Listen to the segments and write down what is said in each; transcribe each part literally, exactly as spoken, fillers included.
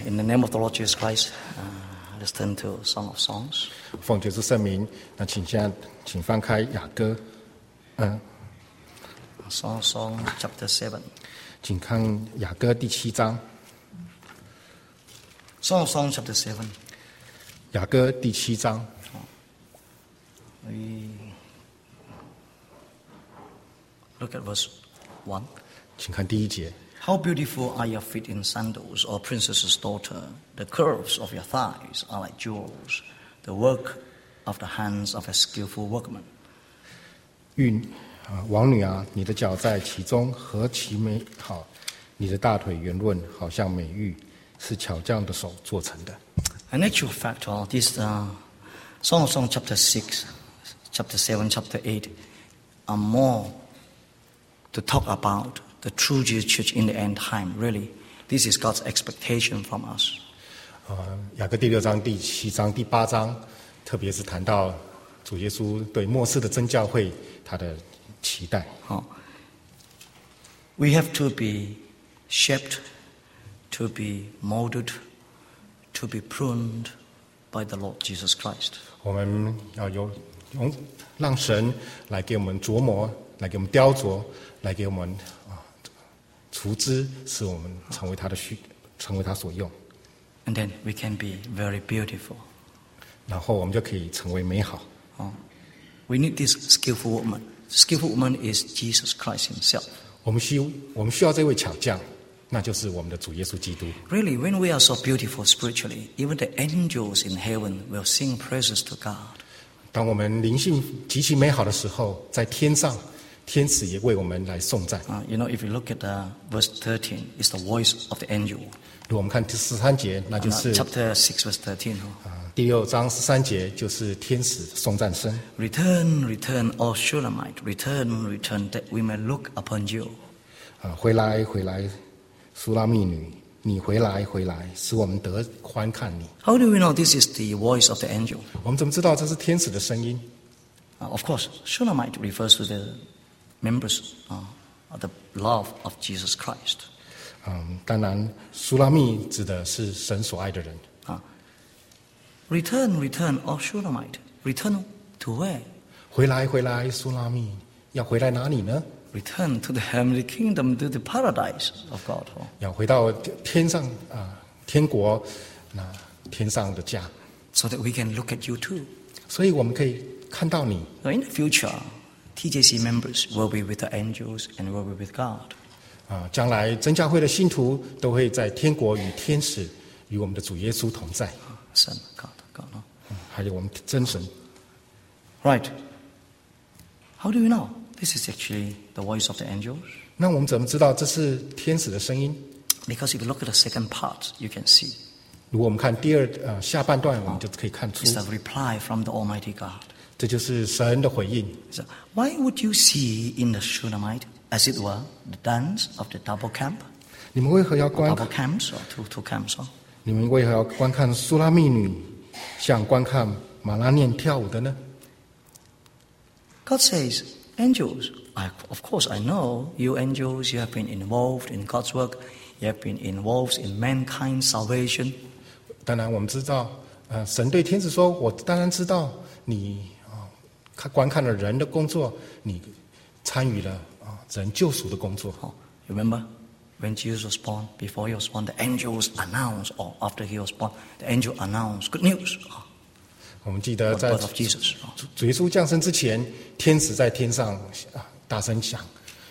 in the name of the Lord Jesus Christ, uh, let's turn to Song of Songs. 奉主之圣名，那请现在请翻开雅歌，嗯、呃， Song of Songs, chapter seven. 请看雅歌第七章。 Song of Songs, chapter seven. 雅歌第七章。 We look at verse one. 请看第一节。 How beautiful are your feet in sandals, O princess's daughter! The curves of your thighs are like jewels, the work of the hands of a skillful workman. 玉啊，王女啊，你的脚在其中何其美好！你的大腿圆润，好像美玉，是巧匠的手做成的。 In actual fact, uh, this uh, Song of Songs, chapter six, chapter seven, chapter eight, are more to talk about the true Jesus Church in the end time. Really, this is God's expectation from us. 呃，雅歌第六章、第七章、第八章，特别是谈到主耶稣对末世的真教会他的期待。 Oh. We have to be shaped, to be molded, to be pruned by the Lord Jesus Christ. 我们要有用让神来给我们琢磨，来给我们雕琢，来给我们啊除枝，使我们成为他的需，成为他所用。 And then we can be very beautiful. 然后我们就可以成为美好。 Oh. We need this skillful woman. Skillful woman is Jesus Christ himself. 我们需我们需要这位巧匠，那就是我们的主耶稣基督。 Really, when we are so beautiful spiritually, even the angels in heaven will sing praises to God. 当我们灵性极其美好的时候，在天上，天使也为我们来颂赞。 Uh, you know, if you look at uh, verse thirteen, it's the voice of the angel. 如果我们看第十三节，那就 Uh, 是 chapter six, verse thirteen. 啊第六章十三节，就是天使颂赞声。 Return, return, O Shulamite, return, return, that we may look upon you. 啊，回来，回来，苏拉密女，你回来，回来，使我们得观看你。 How do we know this is the voice of the angel? 我们怎么知道这是天使的声音？ Uh, of course, Shulamite refers to the members uh, of the love of Jesus Christ. 嗯，当然，苏拉密指的是神所爱的人。 Uh, return, return, O Shulamite, return to where? 回来，回来，苏拉密，要回来哪里呢？ Return to the heavenly kingdom, to the paradise of God. 要回到天上啊，天国，那天上的家。 So that we can look at you too. 所以我们可以看到你。 So in the future, T J C members will be with the angels and will be with God. 啊，将来真教会的信徒都会在天国与天使与我们的主耶稣同在。 Son, God, God. No? 嗯还有我们真神。 Right. How do we know? This is actually the voice of the angels. 那我们怎么知道这是天使的声音？ Because if you look at the second part, you can see. 如果我们看第二呃下半段，我们就可以看出 It's the reply from the Almighty God. 这就是神的回应。 So why would you see in the Shulamite, as it were, the dance of the double camp? 你们为何要 Or 观 double camps or two, two camps? Huh? 你们为何要观看苏拉密女像观看马拉念跳舞的呢？ God says, angels, I, of course I know you angels, you have been involved in God's work, you have been involved in mankind's salvation. 当然，我们知道，呃，神对天使说：“我当然知道你啊，看观看了人的工作，你参与了啊人救赎的工作。” Oh, you remember when Jesus was born, before he was born, the angels announced, or after he was born, the angel announced good news. Oh, 我们记得 the 在 birth of Jesus. Oh. 主主耶稣降生之前，天使在天上啊大声响，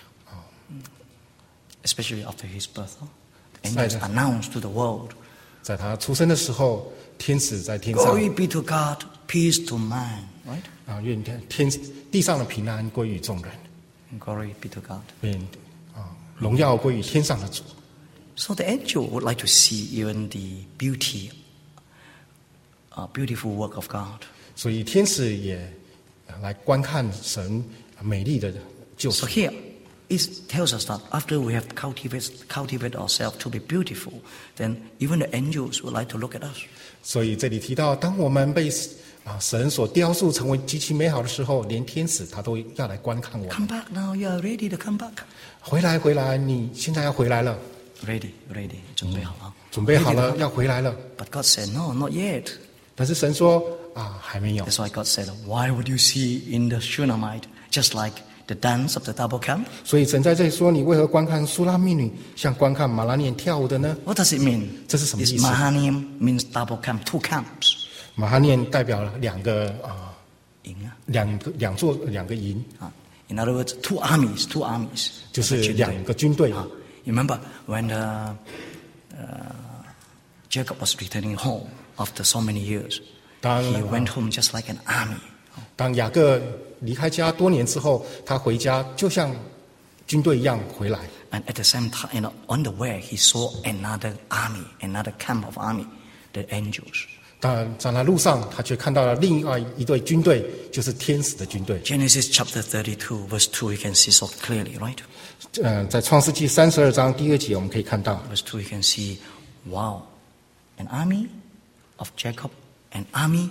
Especially after his birth. Oh. The angels announced to the world, 在他出生的时候，天使在天上 glory be to God, peace to man. Right? 啊，愿天天地上的平安归于众人， And glory be to God. 愿啊荣耀归于天上的主。 So the angel would like to see even the beauty, uh, beautiful work of God. 所以天使也来观看神美丽的救 So 赎。 here, it tells us that after we have cultivated, cultivated ourselves to be beautiful, then even the angels would like to look at us. 所以这里提到，当我们被啊神所雕塑成为极其美好的时候，连天使他都要来观看我们。 Come back now, you are ready to come back. 回来，回来，你现在要回来了。 Ready, ready, 准备好了。 准备好了要回来了。 But God said, no, not yet. 但是神说啊，还没有。 That's why God said, why would you see in the Shunammite just like the dance of the double camp? 所以神在这里说，你为何观看苏拉密女像观看马拉念跳舞的呢？ What does it mean? 这是什么 This 意思？ Mahanaim means double camp, two camps. 马哈念代表了两个啊、 营啊， 两个两座两个营， In other words, two armies, two armies. 就是两个军队。 You remember when uh, uh, Jacob was returning home after so many years? 当 He went home just like an army. 当雅各离开家多年之后，他回家就像军队一样回来。 And at the same time, you know, on the way, he saw another army, another camp of army, the angels. 但在那路上，他却看到了另外一队军队，就是天使的军队。 Genesis chapter thirty-two, verse two, you can see so clearly, right? 嗯，在创世纪三十二章第二节，我们可以看到， Verse two, you can see, wow, an army of Jacob, an army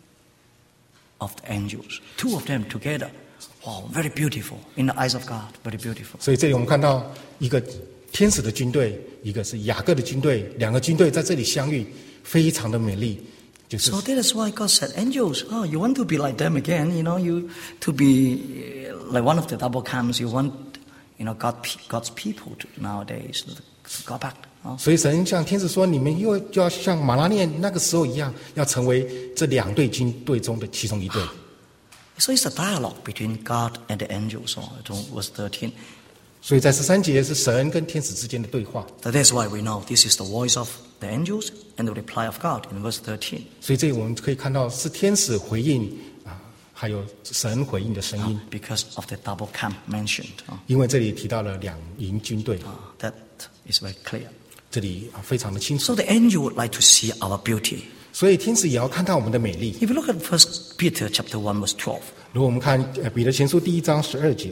of the angels. Two of them together. Wow, very beautiful. In the eyes of God, very beautiful. 所以这里我们看到一个天使的军队，一个是雅各的军队，两个军队在这里相遇，非常的美丽。就是 So that is why God said, angels, oh, you want to be like them again, you know, you to be uh, like one of the double camps, you want, you know, God, God's people to nowadays to go back. Oh. 所以神向天使说：“你们又就要像马拉念那个时候一样，要成为这两队军队中的其中一队。” So it's a dialogue between God and the angels, oh, verse thirteen. 所以在十三节是神跟天使之间的对话。 So that's why we know this is the voice of the angels and the reply of God in verse thirteen. 所以这里我们可以看到是天使回应啊，还有神回应的声音。 Because of the double camp mentioned. Oh. 因为这里提到了两营军队， Oh, that is very clear. 这里啊非常的清楚。 So the angel would like to see our beauty. 所以天使也要看到我们的美丽。 If you look at First Peter chapter one verse twelve. 如果我们看呃彼得前书第一章十二节，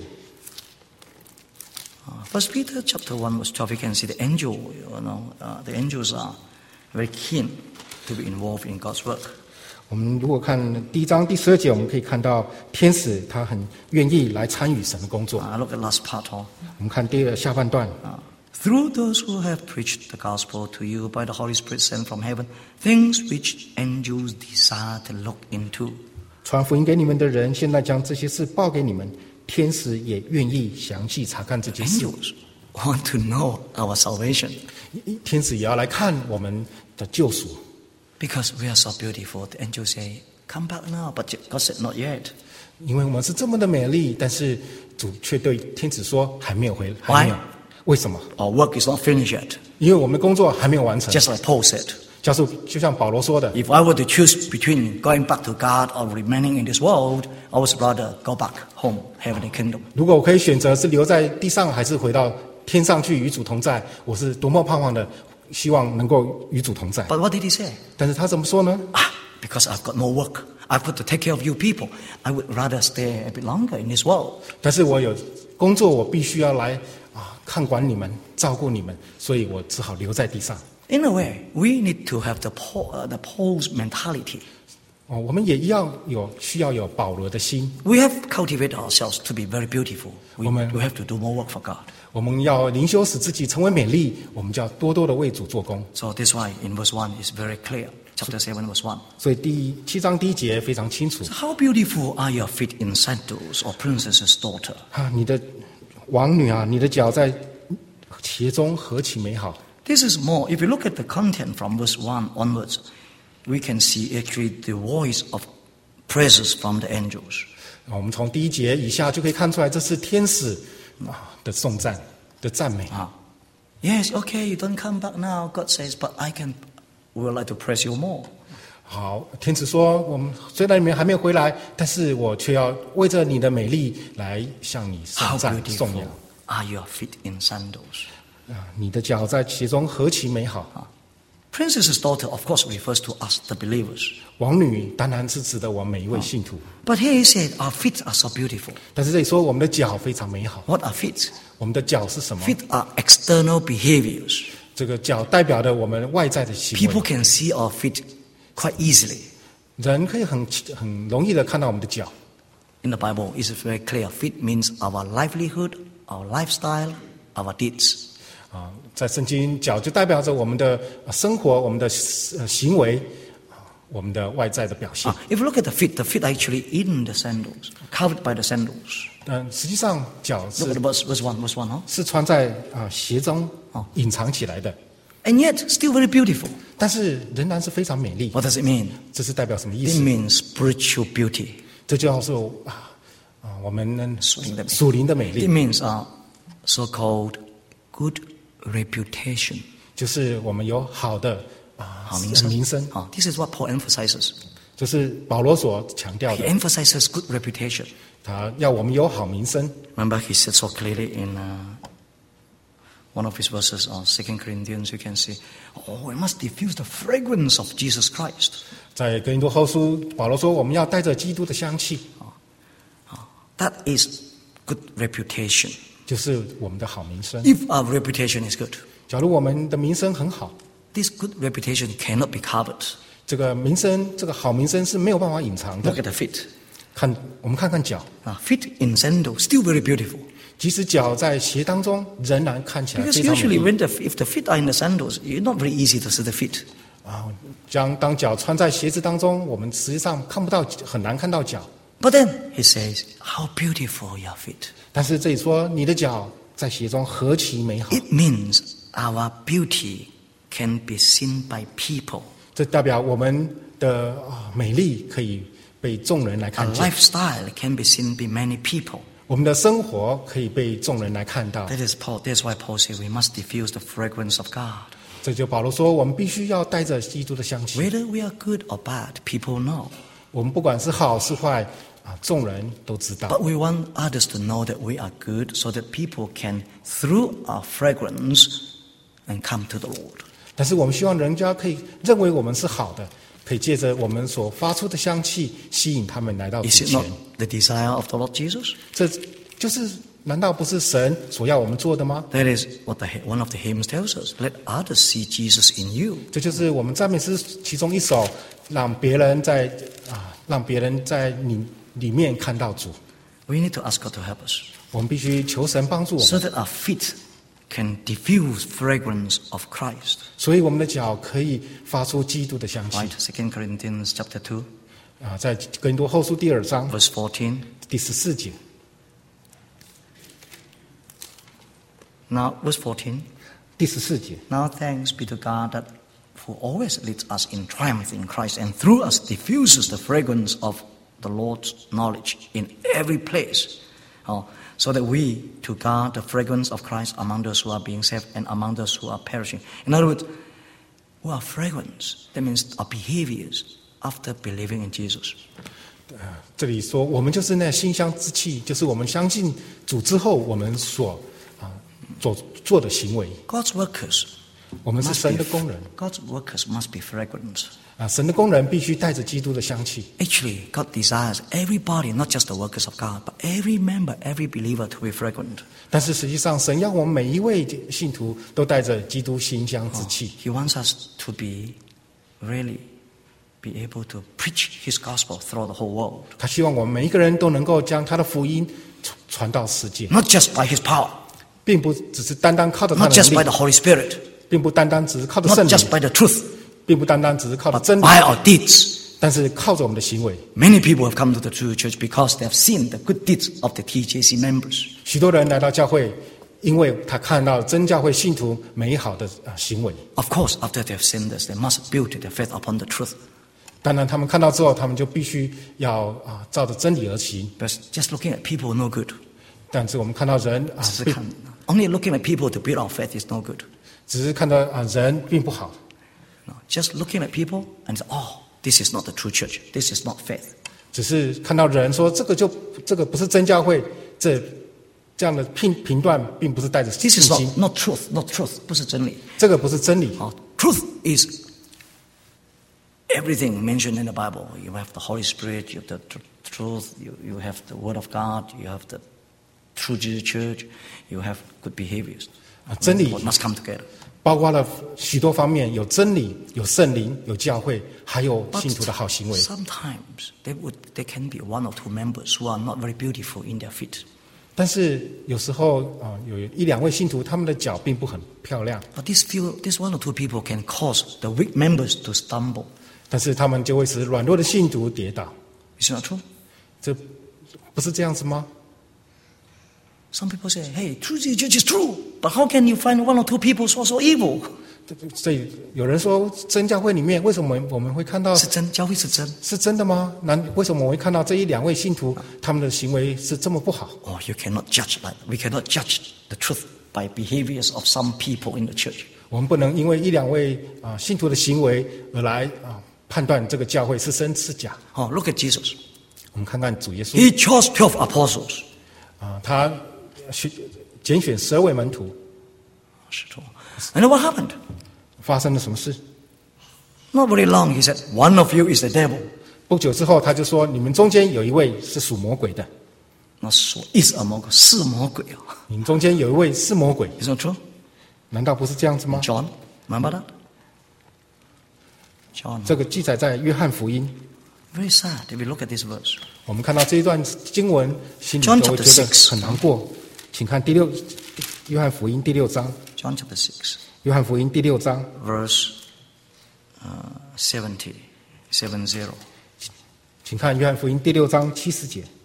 First Peter chapter one verse twelve, you can see the angel, you know, uh, the angels are very keen to be involved in God's work. 我们如果看第一章第十二节，我们可以看到天使他很愿意来参与神的工作。 Uh, look at last part. Oh. 我们看第二下半段， Uh, through those who have preached the gospel to you by the Holy Spirit sent from heaven, things which angels desire to look into. 传福音给你们的人，现在将这些事报给你们，天使也愿意详细查看这件事。 Angels want to know our salvation 天使也要来看我们的救赎， because we are so beautiful. The angels say, "Come back now," but God said, "Not yet." 因为我们是这么的美丽，但是主却对天使说还没有回，还没有。为什么？ Our work is not finished yet. 因为我们的工作还没有完成。 Just like Paul said. 教授就像保罗说的， If I were to choose between going back to God or remaining in this world, I would rather go back home, heavenly kingdom. 如果我可以选择是留在地上，还是回到天上去与主同在，我是多么盼望的，希望能够与主同在。 But what did he say? 但是他怎么说呢？ Ah, because I've got more work. I've got to take care of you people. I would rather stay a bit longer in this world. 但是我有工作，我必须要来啊看管你们，照顾你们，所以我只好留在地上。 In a way, we need to have the Paul, uh, the Paul's mentality. 哦，我们也一样有需要有保罗的心， We have cultivated ourselves to be very beautiful. We, Amen. we have to do more work for God. 我们要灵修使自己成为美丽，我们就要多多的为主做工。 So this why in verse one is very clear. Chapter seven, verse one. 所以第七章第一节非常清楚 So how beautiful are your feet in sandals, or princess's daughter? 啊，你的王女啊，你的脚在鞋中何其美好！ This is more, if you look at the content from verse one onwards, we can see actually the voice of praises from the angels. 啊我们从第一节以下就可以看出来，这是天使啊的颂赞的赞美。 Ah. Yes, okay, you don't come back now, God says, but I can, we would like to praise you more. 好，天使说：“我们虽然你们还没有回来，但是我却要为着你的美丽来向你 How 颂赞 beautiful 颂扬 are your feet in sandals? 啊！你的脚在鞋中何其美好！ Princess's daughter, of course, refers to us, the believers. 王女当然是指的我们每一位信徒， But here he said, our feet are so beautiful. 但是这里说我们的脚非常美好。 What are feet? 我们的脚是什么？ Feet are external behaviors. 这个脚代表的我们外在的行 People 为。 can see our feet quite easily. 人可以很很容易的看到我们的脚。 In the Bible, it's very clear. Feet means our livelihood, our lifestyle, our deeds. 啊，在圣经脚就代表着我们的生活、我们的呃行为、我们的外在的表现。 Uh, if you look at the feet, the feet are actually in the sandals, covered by the sandals. 嗯，实际上脚 Look at 是 the verse, verse one, verse one, huh? 是穿在啊鞋中隐藏起来的， And yet, still very beautiful. 但是仍然是非常美丽。 What does it mean? 这是代表什么意 It 思？ means spiritual beauty. 这叫做啊啊我们属灵的美属灵的美 It 丽， means uh, so-called good reputation. 就是我们有好的啊好名声。 名声。 Uh, this is what Paul emphasizes. 就是保罗所强调 He 的， emphasizes good reputation. 他要我们有好名声。 Remember, he said so clearly in uh, one of his verses on Second Corinthians, you can see, oh, we must diffuse the fragrance of Jesus Christ. 在哥林多后书，保罗说我们要带着基督的香气， That is good reputation. 就是我们的好名声。 If our reputation is good, 假如我们的名声很好， this good reputation cannot be covered. 这个名声，这个好名声是没有办法隐藏 Look 的。 at the feet. 看，我们看看脚， Uh, feet in sandals, still very beautiful. 即使脚在鞋当中，仍然看起来 Because 非常美 usually 丽 when the, if the feet are in the sandals, it's not very easy to see the feet. 啊。将当脚穿在鞋子当中，我们实际上看不到，很难看到脚。 But then he says, how beautiful your feet. 但是这里说，你的脚在鞋中何其美好， It means our beauty can be seen by people. 这代表我们的啊美丽可以被众人来 Our 看见， lifestyle can be seen by many people. 我们的生活可以被众人来看到。 That is Paul. That's why Paul said we must diffuse the fragrance of God. 这就保罗说，我们必须要带着基督的香气。 Whether we are good or bad, people know. 我们不管是好是坏啊，众人都知道。 But we want others to know that we are good so that people can, through our fragrance, and come to the Lord. 但是我们希望人家可以认为我们是好的，可以借着我们所发出的香气吸引他们来到主 Is it 前 not。the desire of the Lord Jesus? 这就是难道不是神所要我们做的吗？ That is what the, one of the hymns tells us. Let others see Jesus in you. 这就是我们赞美诗其中一首，让别人在啊，让别人在你里面看到主。 We need to ask God to help us 我们必须求神帮助我 so 们， that our feet can diffuse fragrance of Christ. 所以我们的脚可以发出基督的香气 Right? Second Corinthians chapter two, 啊。在哥林多后书第二章 verse fourteen. 第十四节， Now, verse fourteen. 第十四节， Now thanks be to God that who always leads us in triumph in Christ and through us diffuses the fragrance of the Lord's knowledge in every place. Oh, so that we to guard the fragrance of Christ among those who are being saved and among those who are perishing. In other words, who are fragrance? That means our behaviors after believing in Jesus. 这里说我们就是那馨香之气，就是我们相信主之后我们所啊所做的行为。 God's workers 我们是 must 神的 be, 工人 God's workers must be fragrance. 啊，神的工人必须带着基督的香气。 Actually, God desires everybody, not just the workers of God, but every member, every believer to be fragrant. 但是实际上，神要我们每一位信徒都带着基督馨香之气。 He wants us to be really be able to preach His gospel throughout the whole world. 他希望我们每一个人都能够将他的福音传传到世界， Not just by His power, 并不只是单单靠着他 not 的 just by 能 the 力， Holy Spirit, 并不单单只是靠着 not 圣 just 灵， by the truth, 并不单单只是靠着 but 真理， by our deeds. 但是靠着我们的行为。 Many people have come to the true church because they have seen the good deeds of the T J C members. 许多人来到教会，因为他看到真教会信徒美好的啊行为。 Of course, after they have seen this, they must build their faith upon the truth. 当然，他们看到之后，他们就必须要啊照着真理而行。 But just looking at people no good. 但是我们看到人啊，并 Only looking at people to build our faith is no good. 只是看到啊人并不好， No, just looking at people and say, oh, this is not the true church. This is not faith. 只是看到人说这个就这个不是真教会，这这样的评评断并不是带着信 This is 心 not,，not truth, not truth. 不是真理。 这个不是真理。 Oh, truth is everything mentioned in the Bible. You have the Holy Spirit, you have the tr- truth, you, you have the Word of God, you have the true Jesus Church, you have good behaviors. 啊，真理 What must come together. 包括了许多方面，有真理，有圣灵，有教会，还有 But 信徒的好行为。 sometimes there, would, there can be one or two members who are not very beautiful in their feet. 但是有时候啊、有一两位信徒，他们的脚并不很漂亮， But these few, this one or two people can cause the weak members to stumble. 但是他们就会使软弱的信徒跌倒。 Is it not true? 这不是这样子吗？ Some people say, hey, true church is true, but how can you find one or two people so so evil? 所以有人说，真教会里面为什么我们会看到是真，教会是真。 是真的吗？难为什么我会看到这一两位信徒他们的行为是这么不好？ Oh, you cannot judge like we cannot judge the truth by behaviors of some people in the church. 我们不能因为一两位啊、信徒的行为而来啊、判断这个教会是真是假。 Oh, look at Jesus. 我们看看主耶稣 He chose twelve apostles. 啊、他选拣选十二位门徒， And then what happened? 发生了什么事？ Not very long, he said, one of you is the devil. 不久之后，他就说：“你们中间有一位是属魔鬼的， Not so, is a 魔鬼，是魔鬼。 你们中间有一位是魔鬼， Is not true? 难道不是这样子吗？” John, remember that? John. 这个记载在约翰福音。 Very sad if we look at this verse. 我们看到这一段经文，心里 John 都会 chapter 觉得 six 很难过。请看第六约翰福音第六章， John chapter six, 约翰福音第六章 verse uh, seventy, seven zero. 请看约翰福音第六章七十节。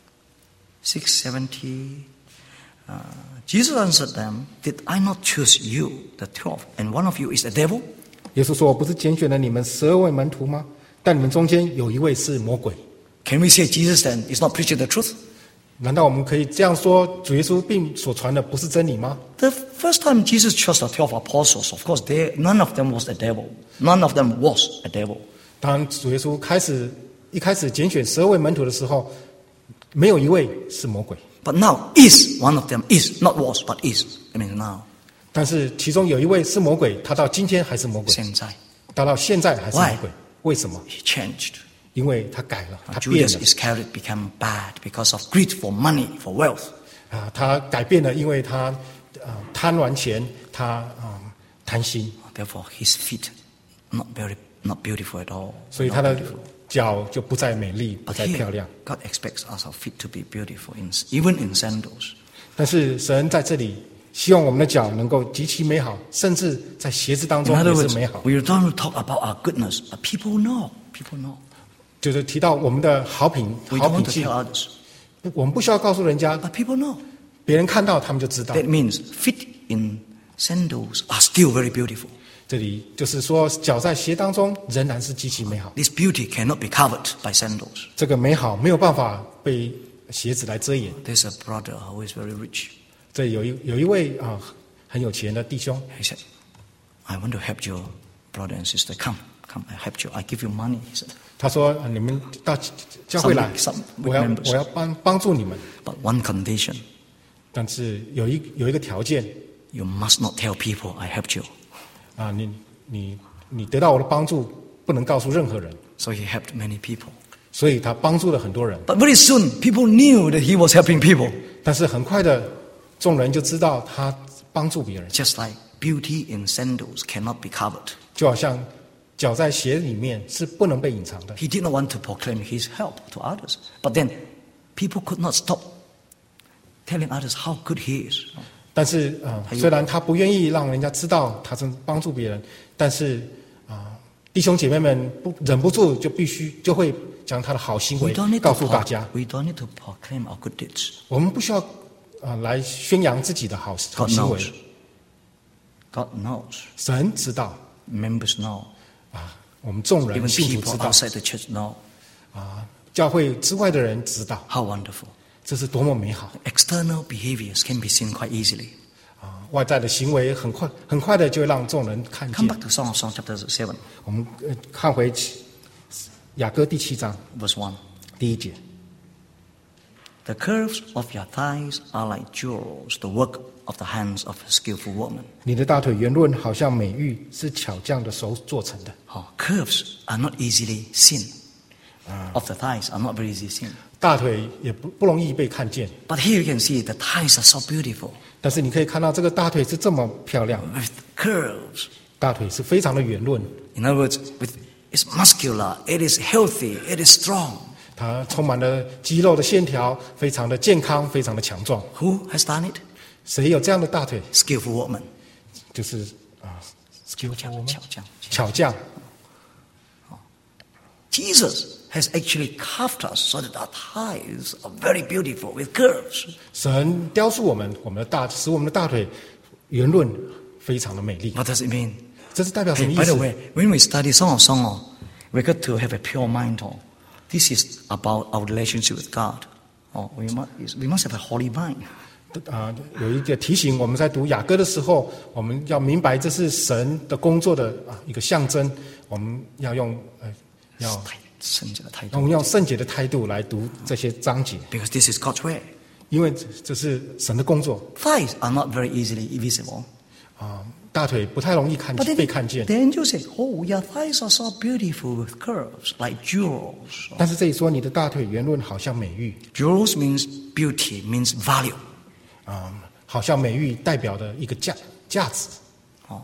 six seventy. Uh, Jesus answered them, Did I not choose you, the twelve, and one of you is the devil? 耶稣说：“我不是拣选了你们十二位门徒吗？但你们中间有一位是魔鬼。 Can we say Jesus then is not preaching the truth? 难道我们可以这样说，主耶稣并所传的不是真理吗？ The first time Jesus chose the twelve apostles, of course, they, none of them was the devil. None of them was a devil. 当主耶稣开始一开始拣选十二位门徒的时候，没有一位是魔鬼。 But now is one of them is, not was, but is. I mean now. 但是其中有一位是魔鬼，他到今天还是魔鬼， 现在他到现在还是魔 Why? 鬼。为什么？ he changed. 因为他改了，他变 Judas 了 Iscariot became bad because of greed for money, for wealth. 啊，他改变了，因为他啊贪玩钱，他啊贪心， Therefore, his feet not very, not beautiful at all. 所以 Not 他的 beautiful. 脚就不再美丽，不 But 再漂 here, 亮。 God expects us our feet to be beautiful, in, even in sandals. 但是神在这里希望我们的脚能够极其美好，甚至在鞋子当 In 中 other 也是 words, 美好。 we don't talk about our goodness, but people know. People know. 就是提到我们的好品、 We 好 don't 品 want to 性， tell others, 我们不需要告诉人家， but people know. 别人看到他们就知道。 That means feet in sandals are still very beautiful. 这里就是说，脚在鞋当中仍然是极其美好。 This beauty cannot be covered by sandals. 这个美好没有办法被鞋子来遮掩。 There's a brother who is very rich. 这有一有一位啊很有钱的弟兄， He said, I want to help your brother and sister. Come, come, I help you. I give you money. He said, 他说：“啊你们到教会来 Some- some， 我要 members 我要帮帮助你们， but one condition, 但是有一有一个条件 you must not tell people I helped you. 啊，你你你得到我的帮助，不能告诉任何人。 So he helped many people. 所以他帮助了很多人， But very soon, people knew that he was helping people. 但是很快的，众人就知道他帮助别人， Just like beauty in sandals cannot be covered. 就好像脚在鞋里面是不能被隐藏的。 He did not want to proclaim his help to others. But then, people could not stop telling others how good he is. 但是啊、 还有虽然他不愿意让人家知道他正帮助别人，但是啊、弟兄姐妹们不忍不住就必须就会将他的好行 We 为 don't need 告 to 诉大 pro- 家。 we don't need to proclaim our good deeds. 我们不需要啊、来宣扬自己的好好 God 行为 knows.，God knows. 神知道 Members know. 啊，我们众人 Even 信徒 people 知道 outside the church know. 啊，教会之外的人知道， How wonderful. 这是多么美好 External behaviors can be seen quite easily. 啊！外在的行为很快很快的就会让众人看 Come 见 back。to Song of Songs chapter seven, 我们呃看回七雅歌第七章 verse one. 第一节。 The curves of your thighs are like jewels, the work of the hands of a skillful woman. 你的大腿圆润，好像美玉，是巧匠的手做成的。 Oh, curves are not easily seen. Of the thighs are not very easily seen. 大腿也不不容易被看见， But here you can see the thighs are so beautiful. 但是你可以看到这个大腿是这么漂亮， With curves. 大腿是非常的圆润， In other words, with, it's muscular, it is healthy, it is strong. 它充满了肌肉的线条，非常的健康，非常的强壮。 Who has done it? 谁有这样的大腿？ Skillful workman. 就是啊， 巧匠，巧匠。 巧匠。 Jesus has actually carved us so that our thighs are very beautiful with curves. 神雕塑我们，我们的大使我们的大腿圆润，非常的美丽。 What does it mean? 这是代表什么 Hey, 意 by the 思？ way, when we study Song of Songs, we got to have a pure mind. Oh. This is about our relationship with God. Oh, we must, we must have a holy mind. 啊，有一个提醒，我们在读雅歌的时候，我们要明白这是神的工作的啊一个象征。我们要用呃，要我们用圣洁的态度来读这些章节。 Because this is God's way. 因为这是神的工作。 Thighs are not very easily visible. 啊，大腿不太容易看 But then 被看见。 the angel said, "Oh, your thighs are so beautiful with curves like jewels." 但是这里说你的大腿圆润，好像美玉。 Jewels means beauty, means value. 啊，好像美玉代表的一个价价值。 Oh.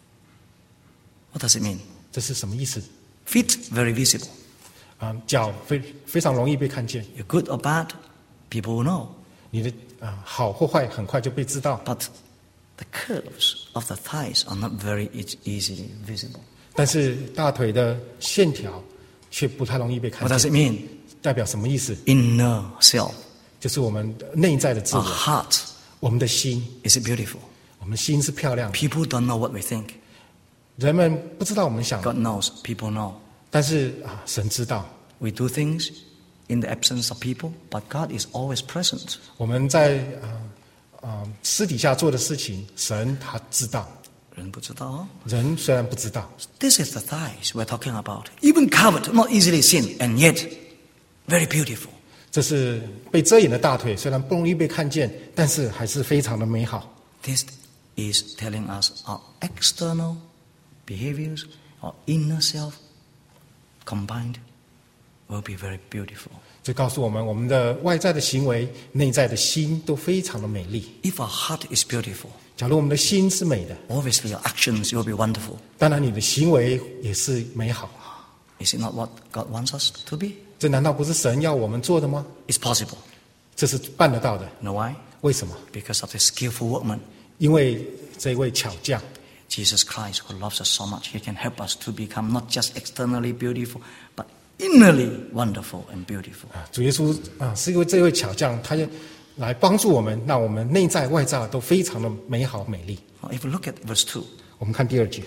What does it mean? 这是什么意思？ Feet very visible. 啊，脚非非常容易被看见。 You're good or bad, people will know. 你的啊好或坏，很快就被知道。 But the curves of the thighs are not very e- easily visible. 但是大腿的线条却不太容易被看 What does 见。 it mean? 代表什么意思？ Inner self, 就是我们内在的自 our 我， heart, 我们的心， is it beautiful? 我们心是漂亮的。 People don't know what we think. 人们不知道我们想的， God knows, people know. 但是啊，神知道。 We do things in the absence of people, but God is always present. 我们在啊啊私底下做的事情，神他知道。 人不知道哦。 人虽然不知道， This is the thighs we're talking about. Even covered, not easily seen, and yet very beautiful. 这是被遮掩的大腿，虽然不容易被看见，但是还是非常的美好。 This is telling us our external behaviors, our inner self combined will be very beautiful. 这告诉我们，我们的外在的行为、内在的心都非常的美丽。 If our heart is beautiful, 假如我们的心是美的， obviously your actions will be wonderful. 当然你的行为也是美好。 Is it not what God wants us to be? 这难道不是神要我们做的吗？ It's possible. 这是办得到的。 You know why? 为什么？ Because of the skillful workman, 因为这位巧匠 Jesus Christ, who loves us so much, He can help us to become not just externally beautiful, but innerly wonderful and beautiful. 啊，主耶稣啊，是因为这位巧匠，他就来帮助我们，让我们内在外在都非常的美好美丽。 If you look at verse two, 我们看第二节，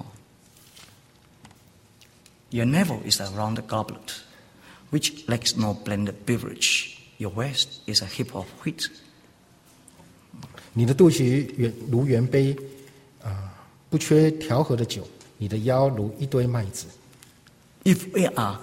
your navel is a rounded goblet, which lacks no blended beverage. Your waist is a heap of wheat. 你的肚脐圆如圆杯，啊，不缺调和的酒；你的腰如一堆麦子。 If we are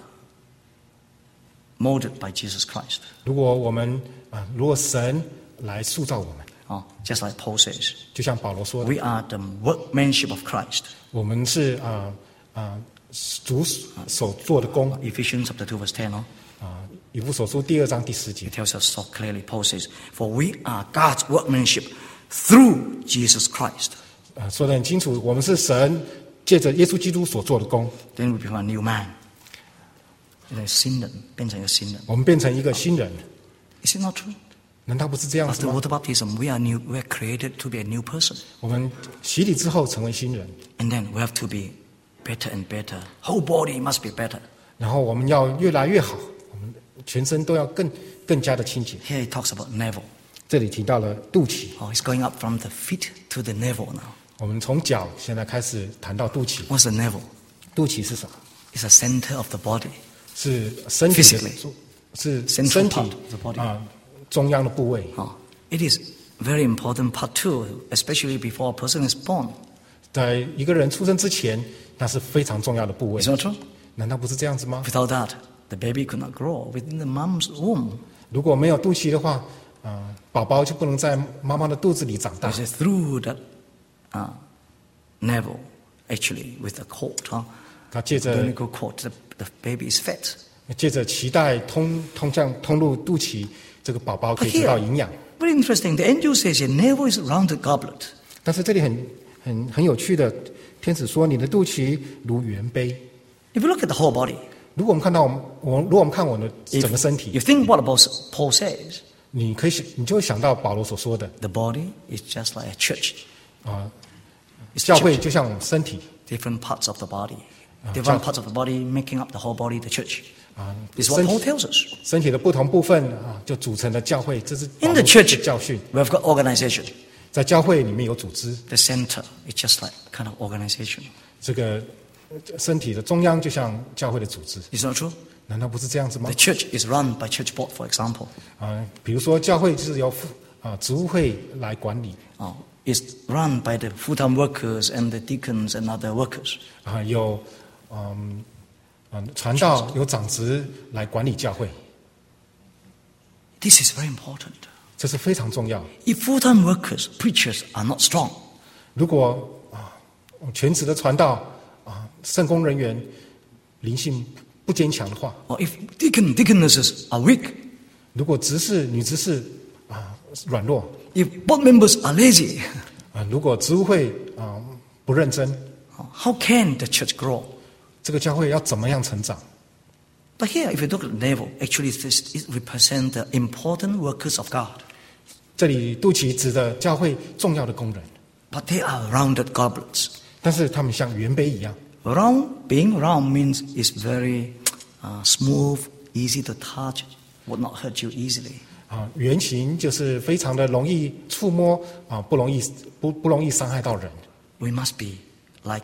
molded by Jesus Christ, 如果我们啊，如果神来塑造我们， oh, just like Paul says, 就像保罗说的， we are the workmanship of Christ. 我们是啊啊主所做的工 Ephesians chapter two verse ten, oh, 啊，以弗所书第二章第十节 it tells us so clearly. Paul says, "For we are God's workmanship through Jesus Christ." 啊，说得很清楚，我们是神借着耶稣基督所做的工， Then we become a new man. 新人变成一个新人。 我们变成一个新人， Is it not true? 难道不是这样子 After 吗？ water baptism, we are new. We are created to be a new person, 我们洗礼之后成为新人， and then we have to be better and better. Whole body must be better. 然后我们要越来越好，我们全身都要更更加的清洁。 Here he talks about navel. 这里提到了肚脐， Oh, it's going up from the feet to the navel now. 我们从脚现在开始谈到肚脐。 What's the navel? 肚脐是什么？ It's the center of the body. 是身体的 Physically. 是 Central 身体 part of the body. 啊中央的部位。 Oh, it is very important part too, especially before a person is born. 在一个人出生之前，那是非常重要的部位 Is。it not true? 难道不是这样子吗？ Without that, the baby could not grow within the mom's womb. 如果没有肚脐的话，啊，宝宝就不能在妈妈的肚子里长大 It。is through that uh, navel, actually, with the cord, huh? 他借着 umbilical cord, the, the baby is fed. 借着脐带通通向通入肚脐，这个宝宝可以得到营养。 Very interesting. The angel says your navel is a rounded goblet. 但是这里很很很有趣的，天使说你的肚脐如圆杯。 If you look at the whole body, 如果我们看到我们，我如果我们看我们的 If 整个身体， you think what about Paul says, 你可以想你就会想到保罗所说的 the body is just like a church. 啊， It's 教会 church, 就像我们身体 different parts of the body. Ah, Different 教- parts of the body making up the whole body, the church. 啊， This is what 身 Paul 体 tells us. 身体的不同部分啊，就组成了教会，这是保 In 罗 the 的 church, 教训。 we've got organization. 在教会里面有组织， The center is just like kind of organization. 这个呃身体的中央就像教会的组织， Is not true? 难道不是这样子吗 The？church is run by church board, for example. 啊，比如说教会就是由副啊职务会来管理 Oh, it's run by the full-time workers and the deacons and other workers. 啊，有嗯嗯传道有长职来管理教会， This is very important. 这是非常重要。 If full-time workers, preachers are not strong, 如果啊全职的传道啊圣工人员灵性不坚强的话， or if deacon, deaconesses are weak, 如果执事女执事啊软弱 if board members are lazy, 啊，如果职务会啊不认真， how can the church grow? 这个教会要怎么样成长？ But here, if you look at the navel, actually this it represents the important workers of God. 这里肚脐指的教会重要的工人， But they are rounded goblets. 但是他们像圆杯一样。 Round, being round means it's very uh, smooth, easy to touch, would not hurt you easily. 啊，圆形就是非常的容易触摸啊，不容易不不容易伤害到人。 We must be like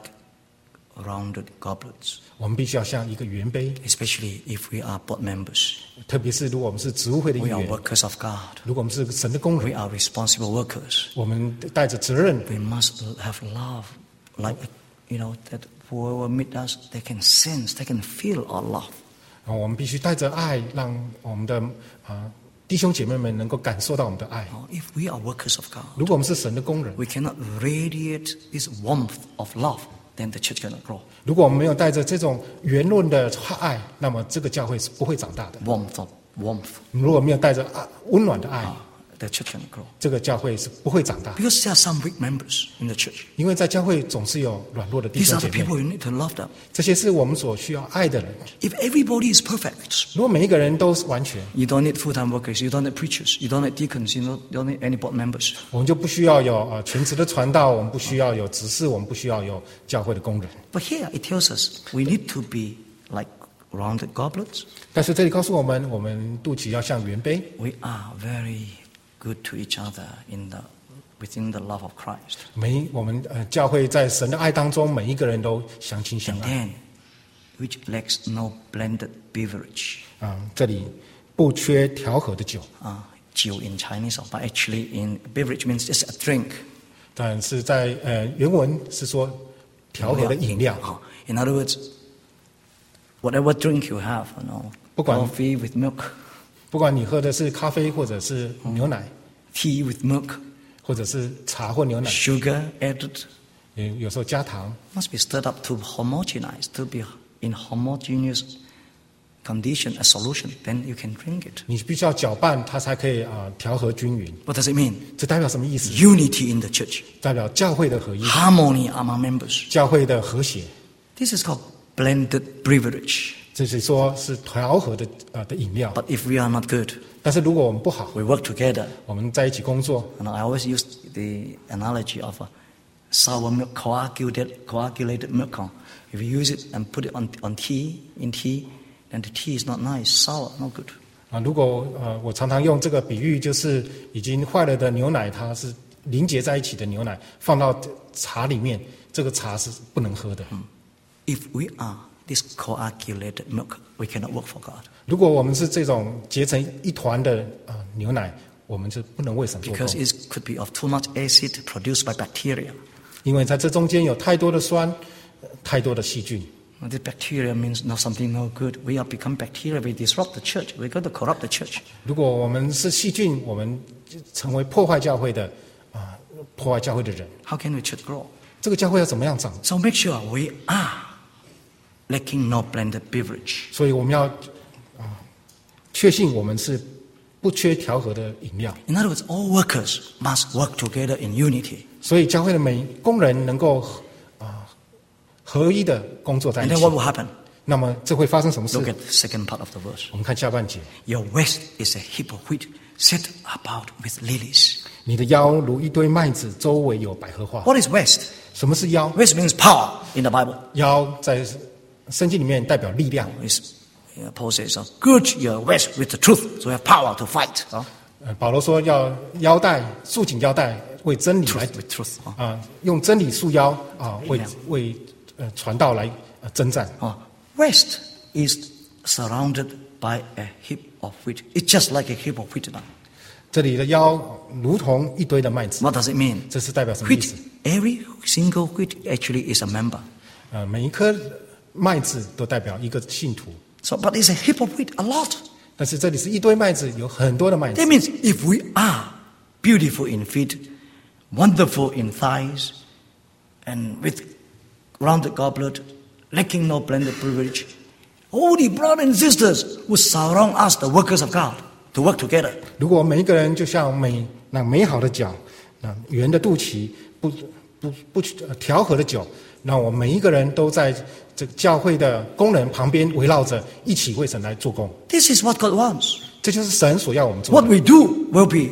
rounded goblets, 我们必须要像一个圆杯， especially if we are board members. 特别是如果我们是职务会的一 We are 员， workers of God. 如果我们是神的工 We 人， are responsible workers. 我们带着责任， We must have love, like, you know, that whoever meet us, they can sense, they can feel our love. 啊，我们必须带着爱，让我们的啊弟兄姐妹们能够感受到我们的爱。 Now, if we are workers of God, 如果我们是神的工人， we cannot radiate this warmth of love, then the church cannot grow. 如果我们没有带着这种圆润的爱，那么这个教会是不会长大的。 Warmth of warmth, 如果没有带着爱温暖的爱， the church cannot grow. 这个教会是不会长大。 Because there are some weak members in the church. 因为在教会总是有软弱的弟 These 兄 are 姐 the 妹， people you need to love them. 这些是我们所需要爱的人。 If everybody is perfect, 如果每一个人都是完全， you don't need full-time workers, you don't need preachers, you don't need deacons, you don't, you don't need any board members. 我们就不需要有呃全职的传道，我们不需要有执事，我们不需要有教会的工人。 But here it tells us we need to be like rounded goblets. 但是这里告诉我们，我们肚脐要像圆杯， We are very good to each other in the within the love of Christ. 每我们呃教会在神的爱当中，每一个人都相亲相 And 爱 then, which lacks no blended beverage. 啊、这里不缺调和的酒， Uh, 酒 in Chinese, but actually in beverage means just a drink. 但是在呃原文是说调和的饮料。 Uh, in other words, whatever drink you have, you know, 不管- coffee with milk, 不管你喝的是咖啡或者是牛奶， tea with milk, 或者是茶或牛奶， sugar added, 有有时候加糖， must be stirred up to homogenize, to be in homogeneous condition, a solution. Then you can drink it. 你必须要搅拌它才可以啊、调和均匀。 What does it mean? 这代表什么意思？ Unity in the church, 代表教会的合一， harmony among members. 教会的和谐。 This is called blended beverage. 这是说是调和的呃的饮料。 But if we are not good, 但是如果我们不好， we work together. 我们在一起工作， And I always use the analogy of a sour milk, coagulated, coagulated milk. huh? If you use it and put it on, on tea, in tea, then the tea is not nice, sour, not good. 啊，如果呃我常常用这个比喻，就是已经坏了的牛奶，它是凝结在一起的牛奶，放到茶里面，这个茶是不能喝的。 If we are this coagulated milk, we cannot work for God. 如果我们是这种结成一团的呃牛奶，我们就不能为神做 Because 工， it could be of too much acid produced by bacteria. 因为在这中间有太多的酸，呃太多的细菌。 Now, this bacteria means no something no good. We are become bacteria, we disrupt the church. We're going to corrupt the church. 如果我们是细菌，我们就成为破坏教会的啊、破坏教会的人， How can we church grow? 这个教会要怎么样长？ So make sure we are lacking no blended beverage. 所以我们要啊、确信我们是不缺调和的饮料。 In other words, all workers must work together in unity. 所以教会的每工人能够啊、合一的工作在 And 一 then 起 what，will happen? 那么这会发生什么事？ Look at the second part of the verse. 我们看下半节。 Your waist is a heap of wheat set about with lilies. 你的腰如一堆麦子，周围有百合花。 What is waist? 什么是腰？ Waist means power in the Bible. 腰在圣经里面代表力量。 It's, uh, Paul says, uh, gird your waist with the truth, so you have power to fight. Uh, 呃，保罗说要腰带束紧腰带，为真理来 truth with truth. Uh. 啊、用真理束腰啊、为为呃传道来呃征战。 Uh, waist is surrounded by a heap of wheat. It's just like a heap of wheat now. 这里的腰如同一堆的麦子， What does it mean? 这是代表什么意 Wheat, 思？ every single wheat actually is a member. 呃，每一颗麦子都代表一个信徒， So, but it's a heap of wheat, a lot. 但是这里是一堆麦子，有很多的麦子 That。means if we are beautiful in feet, wonderful in thighs, and with rounded goblet, lacking no blended privilege, all the brothers and sisters who surround us, the workers of God, to work together. 如果每一个人就像美那美好的脚，那圆的肚脐，不不不呃调和的酒，那我们每一个人都在这个教会的工人旁边围绕着，一起为神来做工。 This is what God wants. 这就是神所要我们做 What 的。 we do will be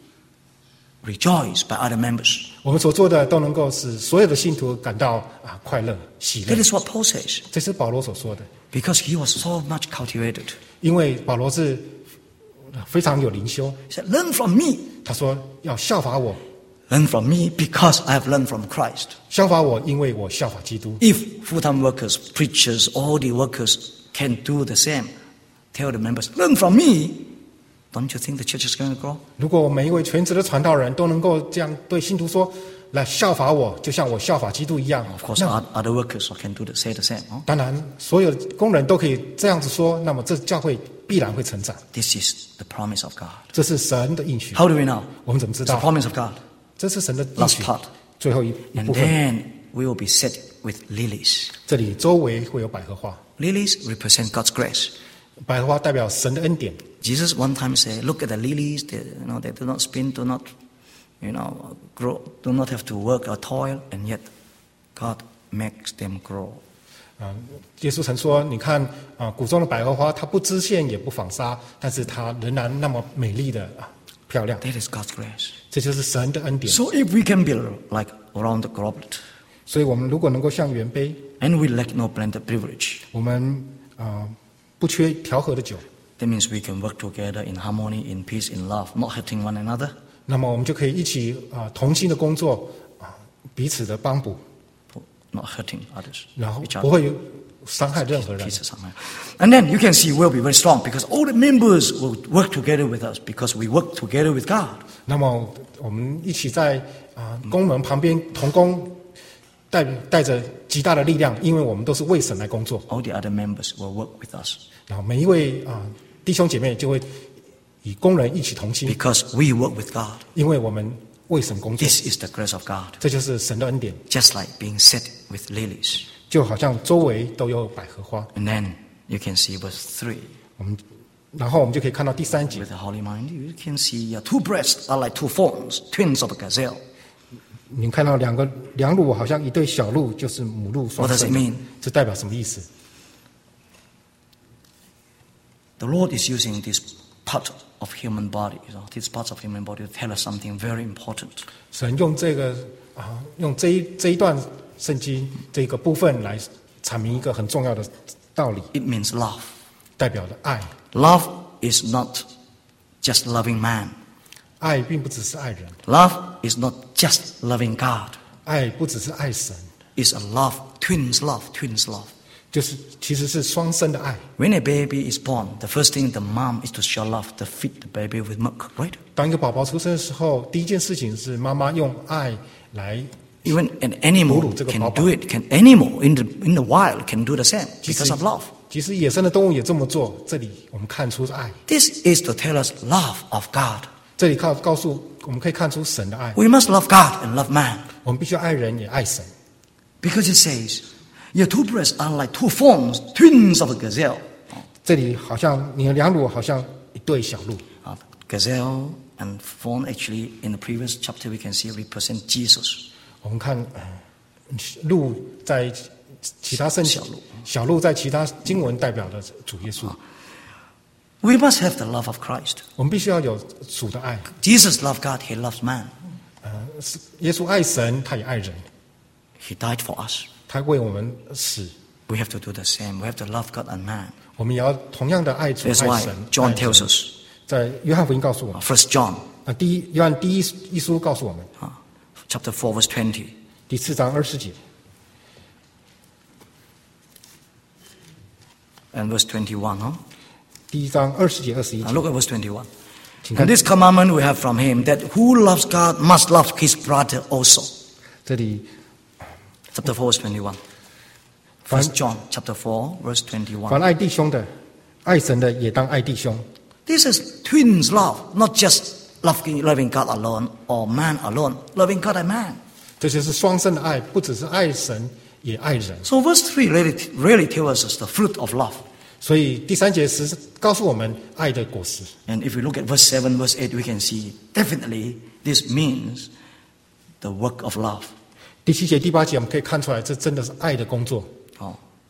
rejoiced by other members. 我们所做的都能够使所有的信徒感到啊快乐、喜乐 That。is what Paul says. 这是保罗所说的， Because he was so much cultivated. 因为保罗是非常有灵修， He said, learn from me. 他说要效法我， Learn from me because I have learned from Christ. 效法我，因为我效法基督。 If full-time workers, preachers, all the workers can do the same, tell the members, learn from me, don't you think the church is going to grow? 如果每一位全职的传道人都能够这样对信徒说，来效法我，就像我效法基督一样。 Of course, 那 oth- other workers can do the, say the same. Huh? 当然，所有的工人都可以这样子说，那么这教会必然会成长。 This is the promise of God. 这是神的应许。 How do we know? 我们怎么知 It's the 道？ promise of God. 这是神的应 Last 许。 part. 最后一一 And 部分， then we will be set with lilies. 这里周围会有百合花， Lilies represent God's grace. 百合花代表神的恩典。 Jesus one time said, look at the lilies, they, you know, they do not spin, do not, you know, grow, do not have to work or toil, and yet God makes them grow. 啊，耶稣曾说：“你看啊，谷中的百合花，它不织线也不纺纱，但是它仍然那么美丽的啊漂亮。 That is God's grace. 这就是神的恩典。 So if we can be like around the goblet, 所以，我们如果能够像圆杯， and we lack no blended privilege, 我们啊不缺调和的酒， that means we can work together in harmony, in peace, in love, not hurting one another, 那么我们就可以一起啊同心的工作啊，彼此的帮补， not hurting others, 然后 each 不 other. 会伤害任何人。 Peace somewhere. And then you can see we'll be very strong because all the members will work together with us because we work together with God. 那么我们一起在啊宫门旁边同工，带带着极大的力量，因为我们都是为神来工作。 All the other members will work with us 然后每一位啊弟兄姐妹就会与工人一起同心， because we work with God. 因为我们为神工作。 This is the grace of God. 这就是神的恩典， Just like being set with lilies. 就好像周围都有百合花。 And then you can see verse three. 我们，然后我们就可以看到第三节， With the holy mind, you can see uh, two breasts are like two fawns, twins of a gazelle. 你看到两个两乳好像一对小鹿，就是母鹿双 What does 生 it 的 mean? 这代表什么意思？ The Lord is using this part of human body, you know, these parts of human body to tell us something very important. 神用这个啊，用这一这一段圣经这个部分来阐明一个很重要的道理， It means love. 代表的爱。 Love is not just loving man. 爱并不只是爱人， Love is not just loving God. 爱不只是爱神， It's a love, twins love, twins love. 就是其实是双生的爱。 When a baby is born, the first thing the mom is to show love, to feed the baby with milk, right? 当一个宝宝出生的时候，第一件事情是妈妈用爱来。 Even an animal Mulu, 这个 can 宝宝。 do it. Can animal in the in the wild can do the same 其实 because of love. 其实野生的动物也这么做。这里我们看出爱， This is to tell us love of God. 这里告告诉我们可以看出神的爱。 We must love God and love man 我们必须爱人也爱神， because it says, "Your two breasts are like two fawns, twins of a gazelle." 这里好像你的两乳好像一对小鹿。 Uh, gazelle and fawn actually in the previous chapter we can see represent Jesus. 我们看，呃鹿在其他圣经小路在其他经文代表的主耶稣。 We must have the love of Christ. 我们必须要有主的爱。 Jesus loved God, He loves man. 呃，耶稣爱神，他也爱人。 He died for us. 他为我们死。 We have to do the same. We have to love God and man. 我们也要同样的爱主 That's 爱 why 神。 John tells us. 在约翰福音告诉我们。 First John. 啊，第一约翰第一一书告诉我们。 Chapter four, verse twenty. 第四章二十节。 And verse twenty-one, huh? 第一章二十节二十一节。 Now look at verse twenty-one. And this commandment we have from him, that who loves God must love his brother also. 这里 Chapter four, verse twenty-one. First John, chapter four, verse twenty-one. 凡爱弟兄的，爱神的也当爱弟兄。 This is twins love, not just loving, loving God alone or man alone, loving God and man. 这就是双生的爱，不只是爱神，也爱人。 So verse three really, really tells us the fruit of love. 所以第三节是告诉我们爱的果实。 And if we look at verse seven, verse eight, we can see definitely this means the work of love. 第七节、第八节我们可以看出来，这真的是爱的工作。 Oh,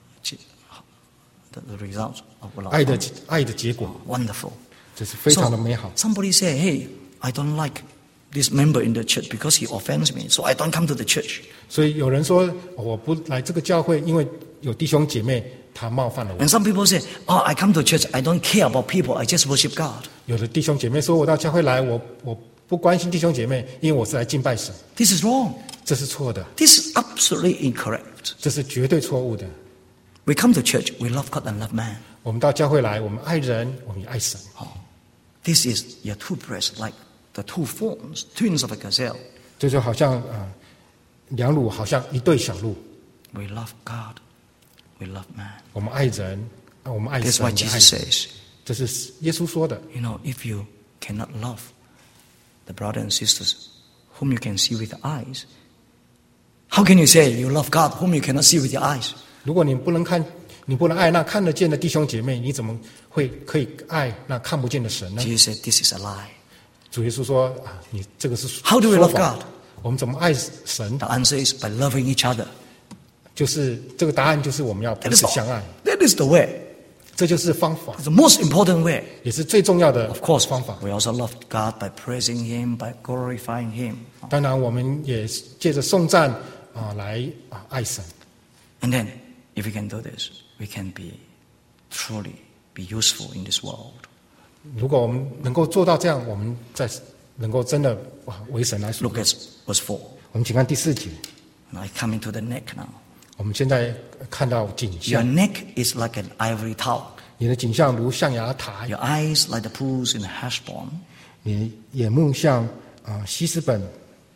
the, the result of love. 爱的爱的结果， Wonderful. 这是非常的美好。 So, somebody say, hey, I don't like this member in the church because he offends me, so I don't come to the church. 所以有人说我不来这个教会，因为有弟兄姐妹他冒犯了我。 And some people say, oh, I come to church, I don't care about people, I just worship God. 有的弟兄姐妹说，我到教会来，我我不关心弟兄姐妹，因为我是来敬拜神。 This is wrong. 这是错的， This is absolutely incorrect. 这是绝对错误的。 We come to church, we love God and love man. 我们到教会来，我们爱人，我们也爱神。 Oh, this is your two breasts, like the two forms, twins of a gazelle. 这就好像啊、呃，两乳好像一对小鹿。 We love God, we love man. 我们爱人，啊我们爱 That's 神， why 也爱 Jesus 人。 says, 这是耶稣说的。 you know, if you cannot love the brothers and sisters whom you can see with the eyes, how can you say you love God whom you cannot see with your eyes? 如果你不能看，你不能爱那看得见的弟兄姐妹，你怎么会可以爱那看不见的神呢？ Jesus said, this is a lie. 主耶稣说啊，你这个是 How do we 说 love 法 God? 我们怎么爱神？ The answer is by loving each other. 就是这个答案，就是我们要彼 That is 此 all. 相爱， That is the way. 这就是方法， It's the most important way. 也是最重要的 Of course, 方法。 we also love God by praising Him, by glorifying Him. 当然，我们也借着颂赞啊来啊爱神。 And then, if we can do this, we can be truly be useful in this world. 如果我们能够做到这样，我们在能够真的哇为神来属 Look at verse four. 我们请看第四节， Now I come into the neck now. 我们现在看到景 Your 象， neck is like an ivory tower. 你的景象如象牙塔， Your eyes like the pools in Heshbon, 你眼目像啊西斯本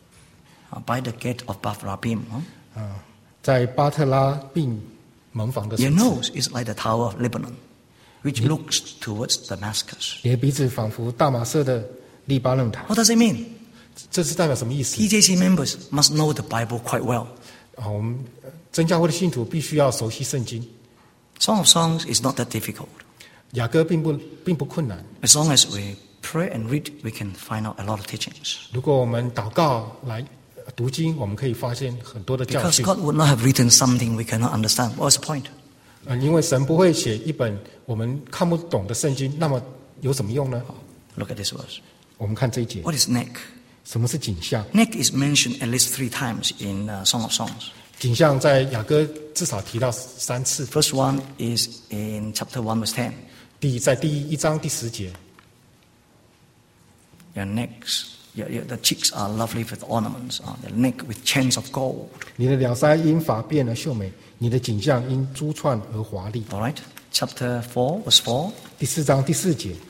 uh, by the gate of Beth-rabim. Huh? 啊，在巴特拉并门房的 Your 城市， nose is like the tower of Lebanon, which looks towards Damascus. 你的鼻子仿佛大马色的利巴嫩塔， What does it mean? 这是代表什么意思 T J C members must know the Bible quite well. 啊？我们呃真教会的信徒必须要熟悉圣经。 Song of Songs is not that difficult. 雅歌并不并不困难， As long as we pray and read, we can find out a lot of teachings. 如果我们祷告来呃读经，我们可以发现很多的教 Because 训。 God would not have written something we cannot understand. What's the point? 呃，因为神不会写一本我们看不懂的圣经，那么有什么用呢？ Look at this verse. 我们看这一节， What is neck? 什么是景象？ Neck is mentioned at least three times in uh, Song of Songs. 景象在雅歌至少提到三次。 First one is in chapter one, verse ten. 第一，在第一章第十节， Your necks, your, your, the cheeks are lovely with ornaments. Uh, the neck with chains of gold. 你的两腮因发变而秀美，你的景象因珠串而华丽。 All right. Chapter four, verse four. 第四章第四节，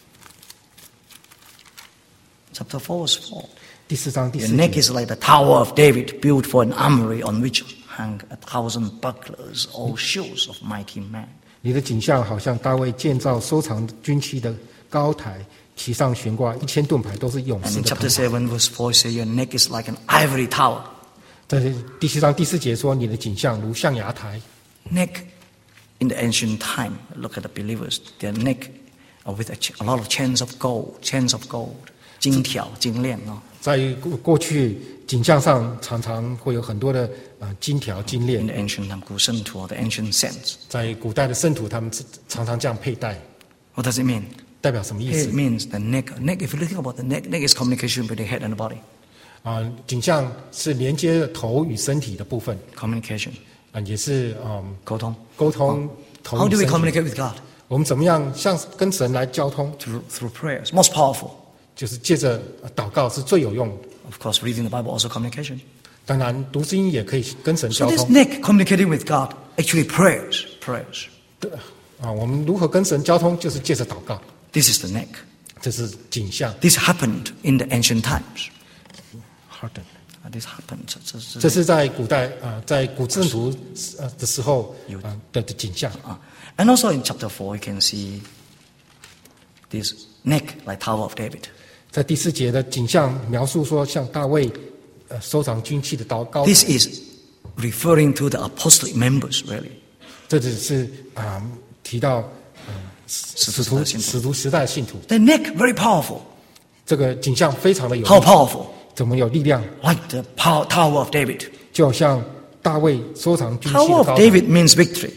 Chapter four, verse four. 第四章第 Your 四 neck 节， is like the tower of David, built for an armory on which hang a thousand bucklers, all shields of mighty men. 你的景象好像大卫建造收藏军器的高台，其上悬挂一千盾牌，都是勇 And 士 in 的 chapter 盾牌。 seven, verse four, say your neck is like an ivory tower. 在第七章第四节说，你的景象如象牙台。 Neck, in the ancient time, look at the believers, their neck uh, with a, ch- a lot of chains of gold, chains of gold. 金条,金链, no? 在在过去景象上常常会有很多的啊金条金链 In。the ancient time, 古圣徒 or the ancient saints. 在古代的圣徒，他们常常这样佩戴， What does it mean? 代表什么意 It 思？ means the neck. Neck. If you think about the neck, neck is communication between the head and the body. 啊，景象是连接头与身体的部分， Communication. 啊，也是嗯沟通。 沟通头 How 与 do we 身体。 communicate with God? 我们怎么样向跟神来交通？ Through through prayers. Most powerful. 就是借着祷告是最有用的。 Of course, reading the Bible also communication. 当然，读经也可以跟神 So 交 this 通。 neck communicating with God actually prayers, prayers. 对啊，我们如何跟神交通，就是借着祷告。 This is the neck. 这是景象。 This happened in the ancient times. Harden Uh, This happened. 这这这是在古代啊，在古圣徒呃的时候啊的的景象。 Uh, and also in chapter four, you can see this neck like Tower of David. 在第四节的景象描述说，像大卫呃收藏军器的刀高台， This is referring to the apostolic members, really. 这只是啊提到呃使使徒使徒时代的信徒， The neck very powerful. 这个景象非常的有 How 力， powerful? 怎么有力量？ Like the power, Tower of David. 就好像大卫收藏军器 Tower 的 of 高台， David means victory.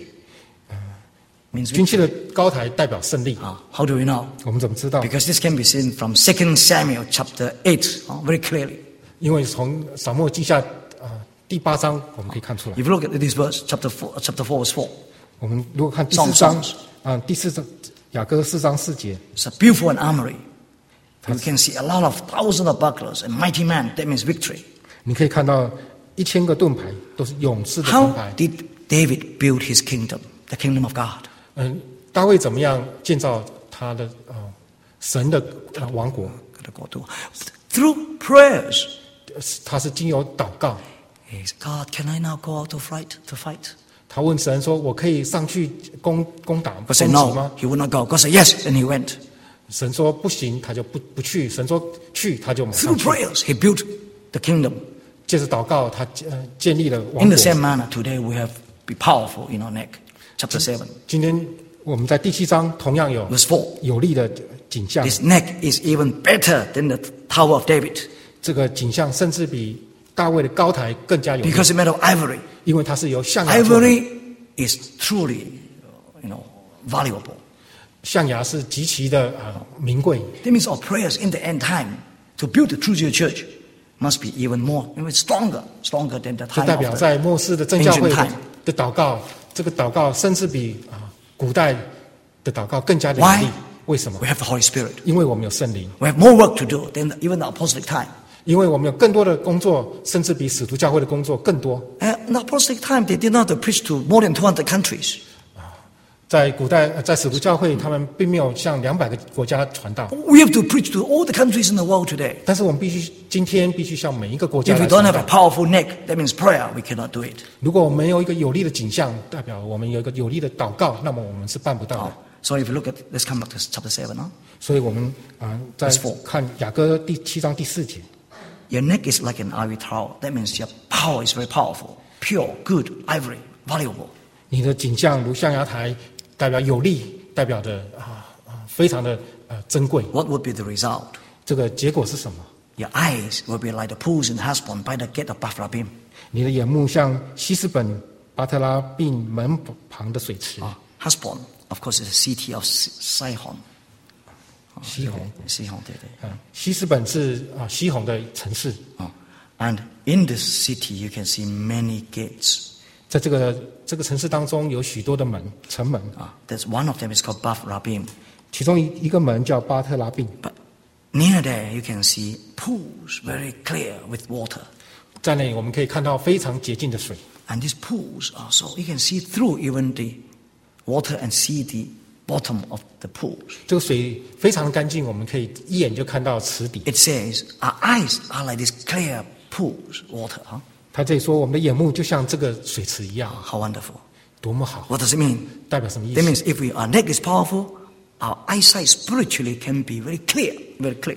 Means 军 victory. 器的高台代表胜利。 Uh, how do we know? 我们怎么知道？ Because this can be seen from Second Samuel chapter eight, uh, very clearly. 因为从撒母耳记下啊第八章我们可以看出来。 If you look at this verse, chapter four, chapter four verse four, 我们如果看第四 Songs, 章 Songs 啊第四章雅各四章四节， it's a beautiful armory. You can see a lot of thousands of bucklers and mighty men. That means victory. 你可以看到一千个盾牌都是勇士的盾 How 牌。 did David build his kingdom, the kingdom of God? 嗯，大卫怎么样建造他的呃神的呃王国？ Gotta go to- Through prayers. 他是经由祷告。 He said, God, can I now go out to fight? To fight? 他问神说：“我可以上去攻攻打攻 God 击 said no. 吗 He would not go. God said yes, and he went. ？” 神说：“不行，他就不不去。”神说：“去，他就马 Through 上去。 prayers, he built the kingdom. ” 借着祷告，他呃建立了王 In the 国。 same manner, today we have be powerful in our neck. Chapter seven, 今天我们在第七章同样有 verse four. 有力的景象， This neck is even better than the Tower of David 这个景象甚至比大卫的高台更加有力， because it's made of ivory. 因为它是由象牙做的。 Ivory is truly, you know, valuable. 象牙是极其的啊、呃名贵， That means our prayers in the end time to build the true Jewish church must be even more, even stronger, stronger than the 这 time 代表 of 在 the 末世的正教会 ancient 的 time. 的祷告，这个祷告甚至比啊、古代的祷告更加的有力 Why?。 为什么 We？have the Holy Spirit. 因为我们有圣灵， We have more work to do than even the apostolic time. 因为我们有更多的工作，甚至比使徒教会的工作更多。 And in the apostolic time, they did not preach to more than two hundred countries. 在古代，呃在使徒教会，他们并没有向两百个国家传道， We have to preach to all the countries in the world today. 但是我们必须今天必须向每一个国家 If we 来 don't 传 have a 道。 powerful neck, that means prayer, we cannot do it. 如果我们没有一个有力的景象，代表我们有一个有力的祷告，那么我们是办不到的。 Oh, so if you look at, let's come back to chapter seven. Huh? 所以我们啊，在 Verse four 看雅歌第七章第四节， Your neck is like an ivory tower. That means your power is very powerful, pure, good, ivory, valuable. 你的景象如象牙台，代表有力，代表着啊啊非常的呃珍贵。 What would be the result? 这个结果是什么？ Your eyes will be like the pools in Heshbon by the gate of Beth-rabbim. 你的眼目像西斯本巴特拉并门旁的水池， Uh, Heshbon, of course, is a city of Si- Sihon. 西红 Sihon, 对对。 啊，西斯本是啊西红的城市， Uh, and in this city, you can see many gates. 在这个这个城市当中有许多的门城门， Uh, there's one of them is called Beth-rabbim. 其中一一个门叫巴特拉并， But near there, you can see pools very clear with water. 在那里我们可以看到非常洁净的水。 And these pools also, you can see through even the water and see the bottom of the pools. 这个水非常的干净，我们可以一眼就看到池底。 It says, our eyes are like these clear pools, water. Huh? 他这里说，我们的眼目就像这个水池一样， How wonderful. 多么好！ What does it mean? 代表什么意 That 思？ means if we, our neck is powerful, our eyesight spiritually can be very clear, very clear.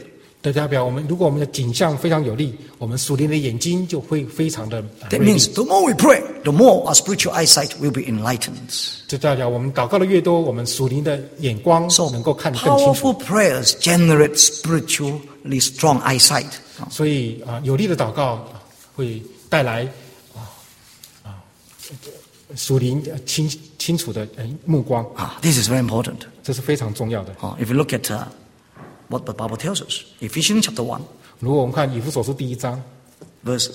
这代表我们，如果我们的景象非常有力，我们属灵的眼睛就会非常的锐 That 利。 means the more we pray, the more our spiritual eyesight will be enlightened. 这代表我们祷告的越多，我们属灵的眼光 So 能够看得更清楚。 powerful prayers generate spiritually strong eyesight. 所以啊，有力的祷告啊会带来啊啊属灵呃清清楚的呃目光， Ah, this is very important. 这是非常重要的。 Uh, if you look at uh, what the Bible tells us, Ephesians chapter one, 如果我们看以弗所书第一章 verse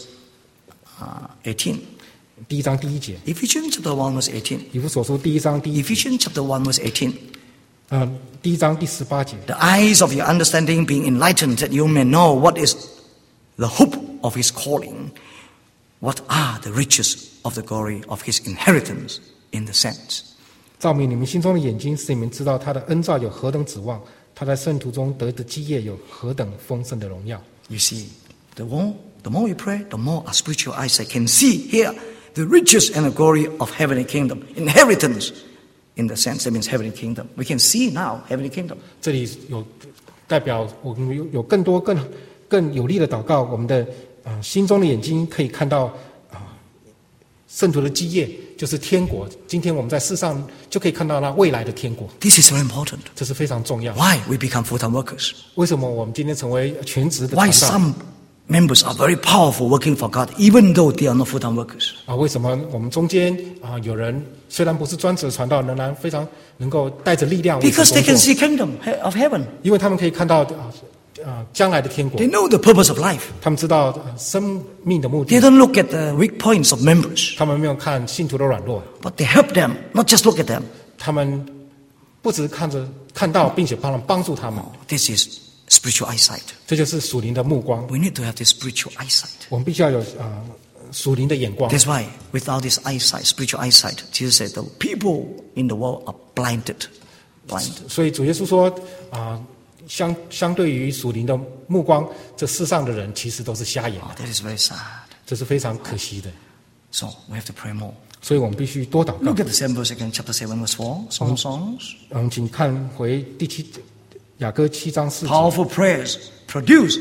uh, eighteen. 第一章第一节， Ephesians chapter one, verse eighteen. 以弗所书第一章第一节， Ephesians chapter one, verse eighteen. 呃，第一章第十八节， The eyes of your understanding being enlightened, that you may know what is the hope of his calling, what are the riches of the glory of his inheritance in the saints. 照明你们心中的眼睛，使你们知道他的恩召有何等指望，他在圣徒中得的基业有何等丰盛的荣耀。 You see, the more, the more we pray, the more our spiritual eyesight can see here the riches and the glory of heavenly kingdom, inheritance in the sense that means heavenly kingdom. We can see now heavenly kingdom. 这里有代表我们有有更多更更有力的祷告，我们的啊、呃、心中的眼睛可以看到啊、呃、圣徒的基业，就是天国。今天我们在世上就可以看到那未来的天国， This is very important. 这是非常重要。 Why we become full-time workers? 为什么我们今天成为全职的 Why 传道？ some members are very powerful working for God, even though they are not full-time workers? 啊，为什么我们中间啊有人虽然不是专职的传道，仍然非常能够带着力量为神 Because they 工 can 作？ see kingdom he- of heaven. 因为他们可以看到啊啊将来的天国 They，know the purpose of life. 他们知道啊生命的目 They 的， don't look at the weak points of members, 他们没有看信徒的软弱， but they help them, not just look at them. 他们不只看着看到，并且帮人帮助他们。 This is spiritual eyesight. 这就是属灵的目光。 We need to have this spiritual eyesight. 我们必须要有啊属灵的眼光。 That's why without this eyesight, spiritual eyesight, Jesus said the people in the world are blinded. Blind. 所以主耶稣说啊，相相对于属灵的目光，这世上的人其实都是瞎眼 Oh, 的， that is very sad. 这是非常可惜的。 So we have to pray more. 所以我们必须多祷告 Look。at the same verse again, chapter seven, verse four, Song of Songs. 嗯，请看回第七雅歌七章四节。 Powerful prayers produce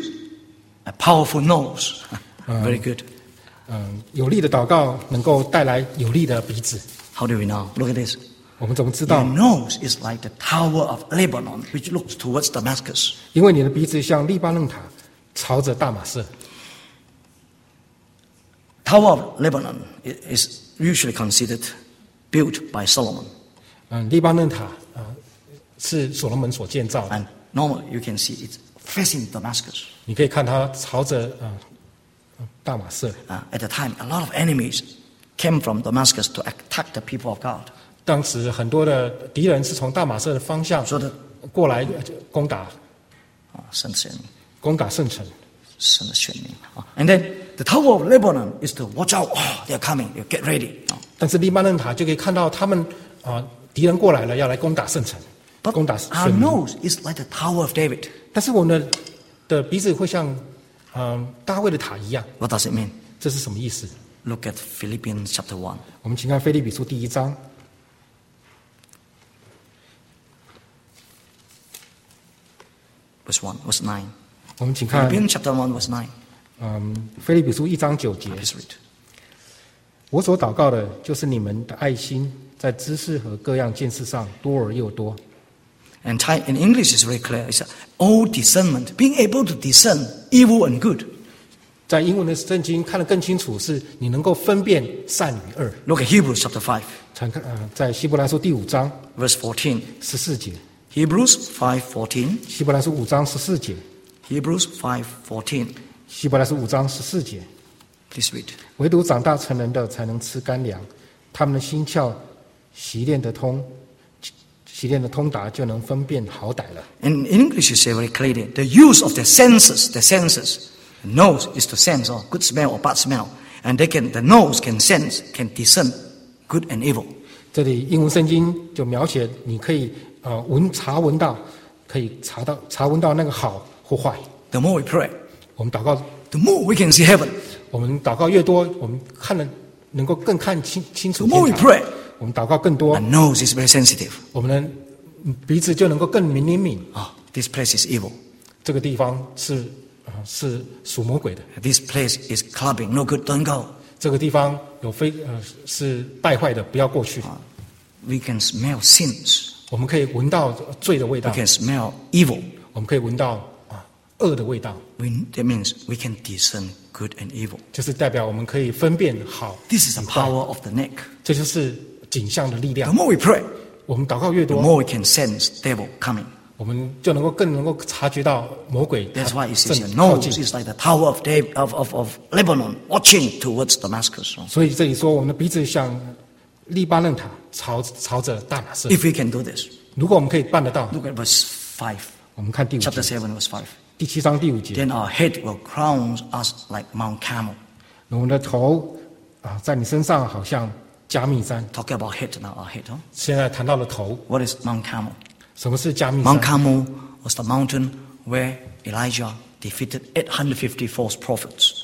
a powerful nose. Very good. 嗯，有力的祷告能够带来有力的鼻子。 How do we know? Look at this. 我们怎么知 Your 道？ nose is like the tower of Lebanon, which looks towards Damascus. 因为你的鼻子像利巴嫩塔，朝着大马色。 Tower of Lebanon i- is usually considered built by Solomon. 嗯，利巴嫩塔啊、呃是所罗门所建造的。 And normally you can see it's facing Damascus. 你可以看它朝着啊、呃、大马色。 Uh, at the time, a lot of enemies came from Damascus to attack the people of God. 当时很多的敌人是从大马色的方向 So the 过来呃攻打 uh, 圣贤攻打圣城。 神的选民. Uh, and then the Tower of Lebanon is to watch out. Oh, they're coming. You get ready. Uh, 但是利巴嫩塔就可以看到他们啊、敌人过来了，要来攻打圣城， but 攻打 our 选民。 nose is like the Tower of David. 但是我们的的鼻子会像嗯、呃大卫的塔一样， What does it mean? 这是什么意思？ Look at Philippians chapter one. 我们请看腓立比书第一章 Verse one, verse nine. 我们请看 Philippians chapter one, verse nine. 嗯腓立比书一章九节。 Please read. 我所祷告的就是你们的爱心，在知识和各样见识上多而又多。 And Thai, in English is very clear. It's all discernment, being able to discern evil and good. 在英文的圣经看得更清楚，是你能够分辨善与恶。 Look at Hebrews chapter five, 常看呃，在希伯来书第五章 verse fourteen. 十四节， Hebrews five fourteen. 希伯来书五章十四节， Hebrews five fourteen. 希伯来书五章十四节。 Please read. 唯独长大成人的才能吃干粮，他们的心窍习练得通，习练的通达，就能分辨好歹了。 In English, you say very clearly, the use of the senses, the senses. The nose is to sense or good smell or bad smell. And they can, the nose can sense, can discern good and evil. 这里英文圣经就描写，你可以呃闻查闻到，可以查到查闻到那个好或坏。 The more we pray, 我们祷告， the more we can see heaven. 我们祷告越多，我们看了能够更看清清楚 The more we 天堂。 pray, 我们祷告更多 our，nose is very sensitive. 我们的鼻子就能够更灵敏。 Oh, this place is evil. 这个地方是啊、呃、是属魔鬼的。 This place is clubbing, no good, don't go. 这个地方有非呃是败坏的，不要过去。 We can smell sins. 我们可以闻到罪的味道 We can smell evil. 我们可以闻到啊恶的味道。 We, that means we can discern good and evil. 就是代表我们可以分辨好。 This is the power of the neck. 这就是景象的力量。 The more we pray, 我们祷告越 the 多 more we can sense devil coming. 我们就能够更能够察觉到魔鬼 That's why it says 正 your 靠 nose 近。 is like the tower of, David, of, of, of Lebanon, watching towards Damascus. 所以这里说，我们的鼻子像利巴嫩塔，朝朝着大马士。 If we can do this, 如果我们可以办得到， look at verse five, 我们看第五 chapter 节， seven, verse five. 第七章第五节， Then our head will crown us like Mount Carmel. 我们的头啊，在你身上好像加密山。 Talking about head now, our head. Huh? 现在谈到了头， What is Mount Carmel? 什么是加密 Mount 山？ Carmel was the mountain where Elijah defeated eight hundred fifty false prophets.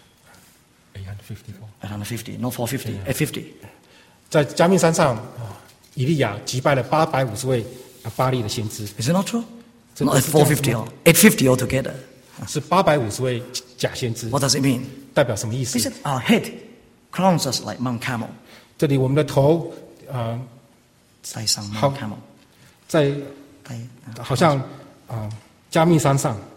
eight hundred fifty, not four fifty, eight fifty. 在加密山上啊，以利亚击败了八百五十位啊巴利的先知， Is it not true? So Not this is four fifty, just- eight fifty altogether. 是八百五十位假先知。 What does it mean? 代表什么意 He 思？ said our head crowns us like Mount Carmel. 这里我们的头啊， 在上 How- Mount Carmel. 在在好像啊加密山上，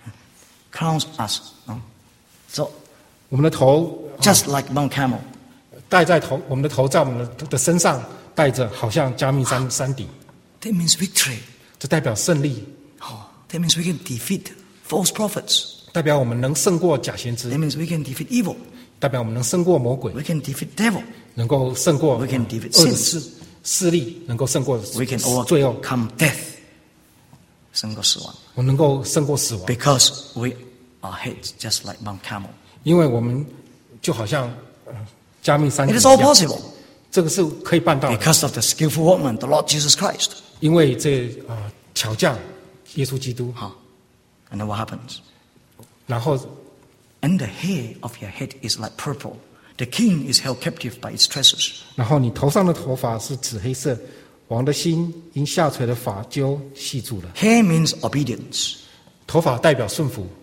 crowns us. No? So 我们的头 just like Mount Carmel. 戴在头，我们的头在我们的的身上戴着，好像加密山山顶， That means victory. 这代表胜利， Oh, that means we can defeat false prophets. 代表我们能胜过假先知 That，means we can defeat evil. 代表我们能胜过魔鬼， We can defeat devil. 能够胜过 We can defeat 恶的 sins. 势势力，能够胜过 We can 罪恶， overcome death. 胜过死亡。 我们能够胜过死亡， Because we are heads just like Mount Carmel. 因为我们就好像呃加密山 It 顶 is 一 all 样， possible 这个是可以办到的， because of the skillful workman, the Lord Jesus Christ. 因为这啊、呃巧匠耶稣基督， Huh. And then what happens? 然后 And the hair of your head is like purple. The king is held captive by its tresses. 然后你头上的头发是紫黑色，王的心因下垂的发揪系住了。 Hair means obedience. 头发代表顺服，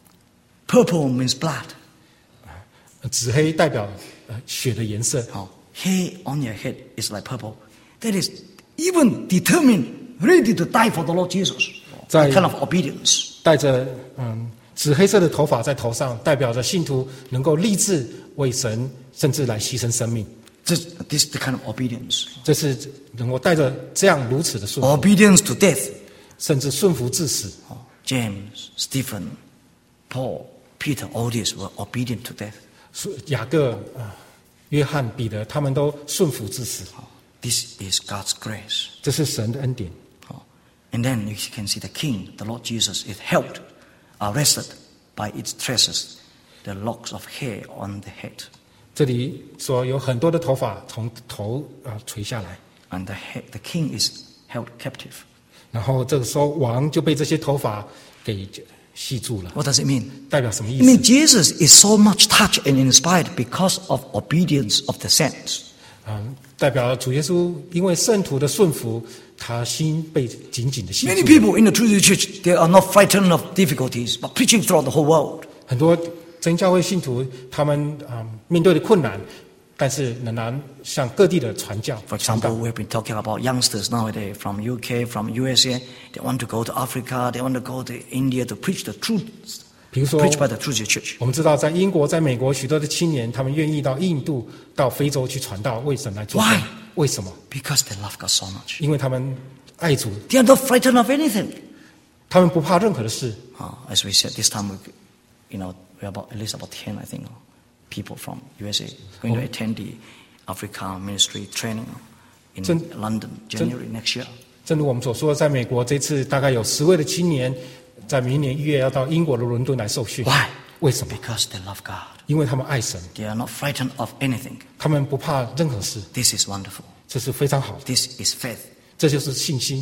Purple means blood. 呃紫黑代表呃血的颜色。 Oh, hair on your head is like purple. That is even determined, ready to die for the Lord Jesus. That 在- kind of obedience. 带着嗯紫黑色的头发在头上，代表着信徒能够立志为神，甚至来牺牲生命。 This, this is the kind of obedience. 这是能够带着这样如此的顺服， Obedience to death. 甚至顺服至死。 Oh, James, Stephen, Paul, Peter, all these were obedient to death. 是雅各啊、约翰、彼得，他们都顺服至死。 Oh, this is God's grace. 这是神的恩典。 Oh, and then you can see the King, the Lord Jesus, is held, arrested by its tresses, the locks of hair on the head. 这里说有很多的头发从头啊、垂下来， And the, head, the King is held captive. 然后这个时候王就被这些头发给系住了。 What does it mean? 代表什么意 It means 思？ Jesus is so much touched and inspired because of obedience of the saints. 啊、代表主耶稣因为圣徒的顺服，他心被紧紧的系 Many 住了。 people in the True Church, they are not frightened of difficulties, but preaching throughout the whole world. 很多真教会信徒，他们啊、面对的困难，但是仍然向各地的传教。 For 传 example, 道 we've been talking about youngsters nowadays from U K, from U S A. They want to go to Africa, they want to go to India to preach the truth, 比如说， preached by the True Church. 我们知道在英国、在美国，许多的青年，他们愿意到印度、到非洲去传道，为神来做工 Why？ 为什么？ Because they love God so much. 因为他们爱主， They are not frightened of anything. 他们不怕任何的事。 Uh, as we said, this time we, you know, we're about at least about ten, I think, people from U S A going to attend the Africa ministry training in 真- London, January next year. 正如我们所说，在美国这次大概有十位的青年，在明年一月要到英国的伦敦来受训。 Why? 为什么？ Because they love God. 因为他们爱神， They are not frightened of anything. 他们不怕任何事， This is wonderful. 这是非常好的， This is faith. 这就是信心，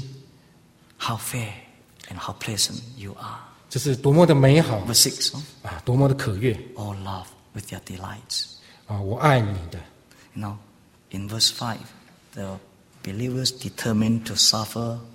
How fair and how pleasant you are. 这是多么的美好 Verse six. Huh? 啊，多么的可悦 All love with your delights. 啊！我爱你的。 You know, in verse five, the believers determined to suffer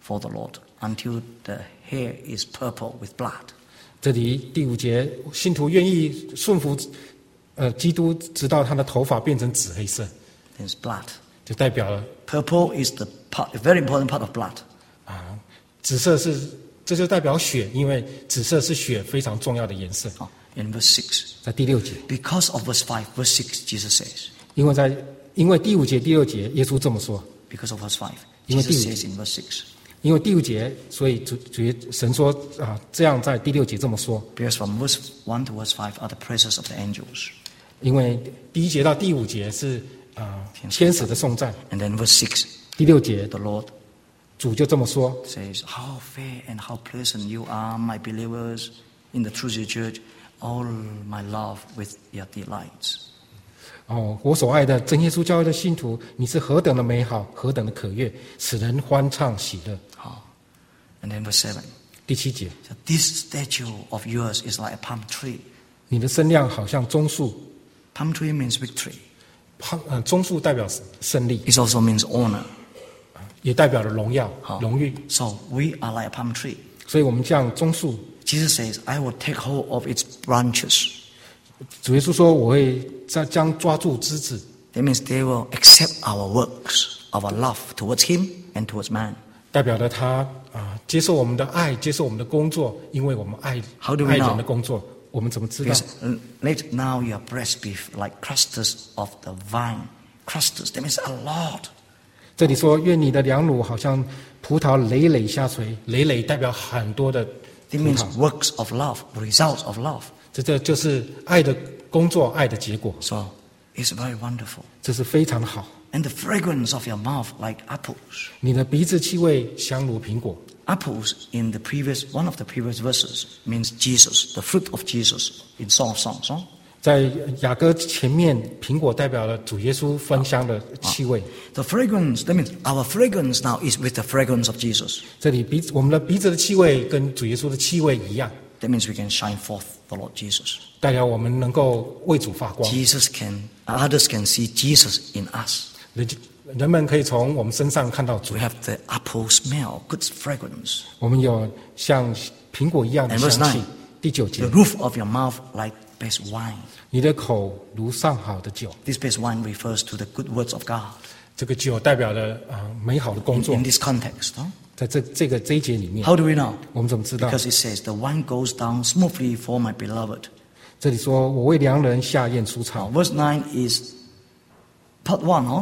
for the Lord until the hair is purple with blood. 这里第五节，信徒愿意顺服呃基督，直到他的头发变成紫黑色， There's blood. 就代表了 Purple is the part, a very important part of blood. 啊，紫色是这就代表血，因为紫色是血非常重要的颜色。 Oh, in verse six. 在第六节， Because of verse five, verse six, Jesus says. 因为在因为第五节第六节，耶稣这么说， Because of verse five, 因为 Jesus 第五 says in verse six. 因为第五节，所以主主神说啊，这样在第六节这么说。 Because from verse one to verse five are the praises of the angels. 因为第一节到第五节是啊天使的颂赞， And then verse six, 第六节 the Lord 主就这么说， says, How fair and how pleasant you are, my believers, in the True Church, all my love with your delights. 哦，我所爱的真耶稣教会的信徒，你是何等的美好，何等的可悦，使人欢畅喜乐。 Oh. And then verse seven. 第七节， So this statue of yours is like a palm tree. 你的身量好像棕树， Palm tree means victory. palm 呃棕树代表胜利， It also means honor. 也代表了荣耀、 好荣誉。 So we are like a palm tree. 所以我们像棕树， Jesus says, I will take hold of its branches. 主耶稣说，我会将将抓住枝子， That means they will accept our works, our love towards Him and towards man. 代表了他啊接受我们的爱，接受我们的工作，因为我们爱 How do we 爱 know? 人的工作，我们怎么知道 Because uh, let now your breast be like clusters of the vine. Clusters, that means a lot. 这里说，愿你的两乳好像葡萄累累下垂，累累代表很多的 It 葡 means 萄， works of love, results of love. 这这就是爱的工作，爱的结果， So it's very wonderful. 这是非常的好。 And the fragrance of your mouth like apples. 你的鼻子气味香如苹果， Apples in the previous one of the previous verses means Jesus, the fruit of Jesus in Song of Songs. Huh? 在雅歌前面，苹果代表了主耶稣芳香的气味。 The fragrance, that means our fragrance now is with the fragrance of Jesus. 这里鼻子我们的鼻子的气味跟主耶稣的气味一样， That means we can shine forth the Lord Jesus. 代表我们能够为主发光。 Jesus can, others can see Jesus in us. 人人们可以从我们身上看到主 We，have the apple smell, good fragrance. 我们有像苹果一样的 And verse 香气 nine.。 第九节 The，roof of your mouth like best wine. 你的口如上好的酒， This best wine refers to the good words of God. 这个酒代表了啊、呃美好的工 In, 作 in。this context, huh? 在这这个这一节里面， How do we know? 我们怎么知道？ Because it says, the wine goes down smoothly for my beloved. 这里说我为良人下咽舒 Now, 畅。 verse nine is part one, huh?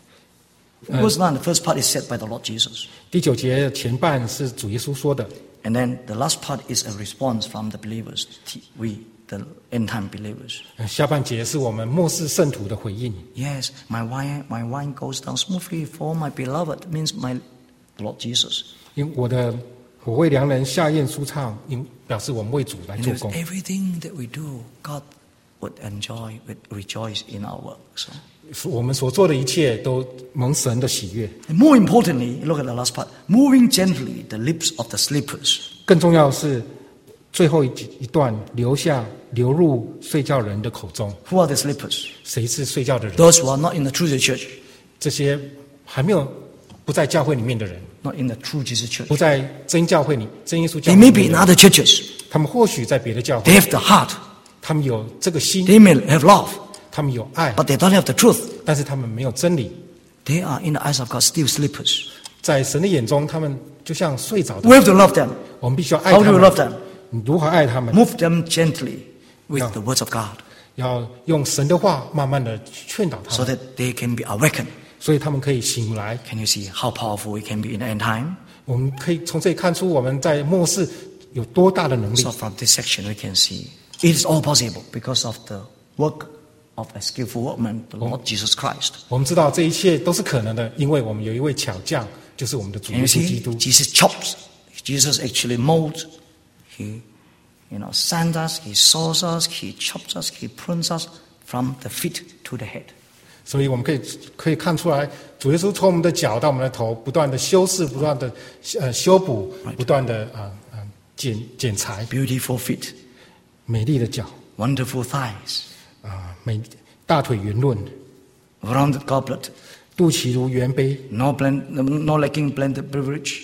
Verse nine, the first part is said by the Lord Jesus. 第九节前半是主耶稣说的， And then the last part is a response from the believers, T- we, the end time believers. 呃下半节是我们末世圣徒的回应。 Yes, my wine, my wine goes down smoothly for my beloved, means my Lord Jesus. 因我的我为良人下咽舒畅，因表示我们为主来 And 做 because 工。 everything that we do, God would enjoy, would rejoice in our works. 我们所做的一切都蒙神的喜悦。 And more importantly, look at the last part, moving gently the lips of the sleepers. 更重要的是最后一一段留下流入睡觉人的口中。 Who are the sleepers? 谁是睡觉的人？ Those who are not in the true church, 这些还没有不在教会里面的人， not in the true Jesus church. 不在真教会里、真耶稣教 They 会 may 里 be 面 in 的人， other churches. 他们或许在别的教 They 会， have the heart. 他们有这个心， They may have love, 他们有爱， but they don't have the truth. 但是他们没有真理。 They are in the eyes of God still sleepers. 在神的眼中，他们就像睡着的 We。have to love them. 我们必须要爱 How 他 do we 们 love them? 你如何爱他们？ Move them gently with Yeah. the words of God 要用神的话慢慢的劝导他 so 们， that they can be awakened. 所以他们可以醒来。 Can you see how powerful it can be in the end time? 我们可以从这里看出我们在末世有多大的能力 So。from this section we can see it is all possible because of the work of a skillful workman, the Lord Jesus Christ. 我们知道这一切都是可能的，因为我们有一位巧匠，就是我们的主 Can 耶 you 稣基 see? 督。 Jesus chops. Jesus actually molds. He, you know, sands us, he saws us, he chops us, he prunes us from the feet to the head. 所以我们可以可以看出来，主耶稣从我们的脚到我们的头，不断的修饰，不断的呃修补，不断的啊啊剪剪裁， Beautiful feet, 美丽的脚 wonderful thighs, 啊美大腿圆润， rounded goblet, 肚脐如圆杯， no, blend, no lacking blended beverage,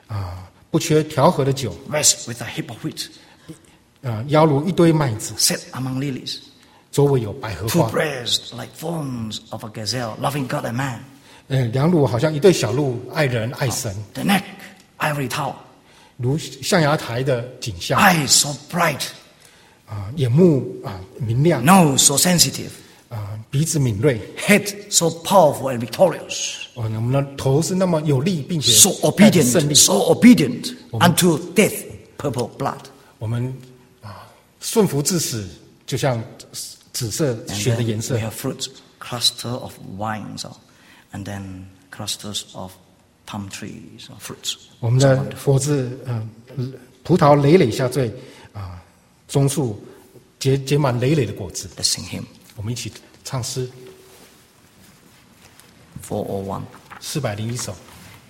啊，不缺调和的酒， rests with a heap of wheat, 啊，腰如一堆麦子， set among lilies, 周围有百合 two 花， breasts like fawns of a gazelle, loving God and man. 嗯，两乳好像一对小鹿，爱人爱神， The neck, ivory tower, 如象牙台的景象， eyes so bright, 啊，眼目啊明亮， nose so sensitive, 啊，鼻子敏锐， head so powerful and victorious, 哦，我们的头是那么有力，并且 so 带着胜 obedient, 利。 so obedient unto death, purple blood. 我们啊顺服至死，就像紫色 And 血的 then 颜色 we。have fruits, cluster of wines, uh, and then clusters of palm trees, or fruits. 我们的果子，嗯、呃，葡萄累累下坠，啊，棕树结结满累累的果子。 Let's sing hymn 我们一起唱诗 four oh one. 四百零一首。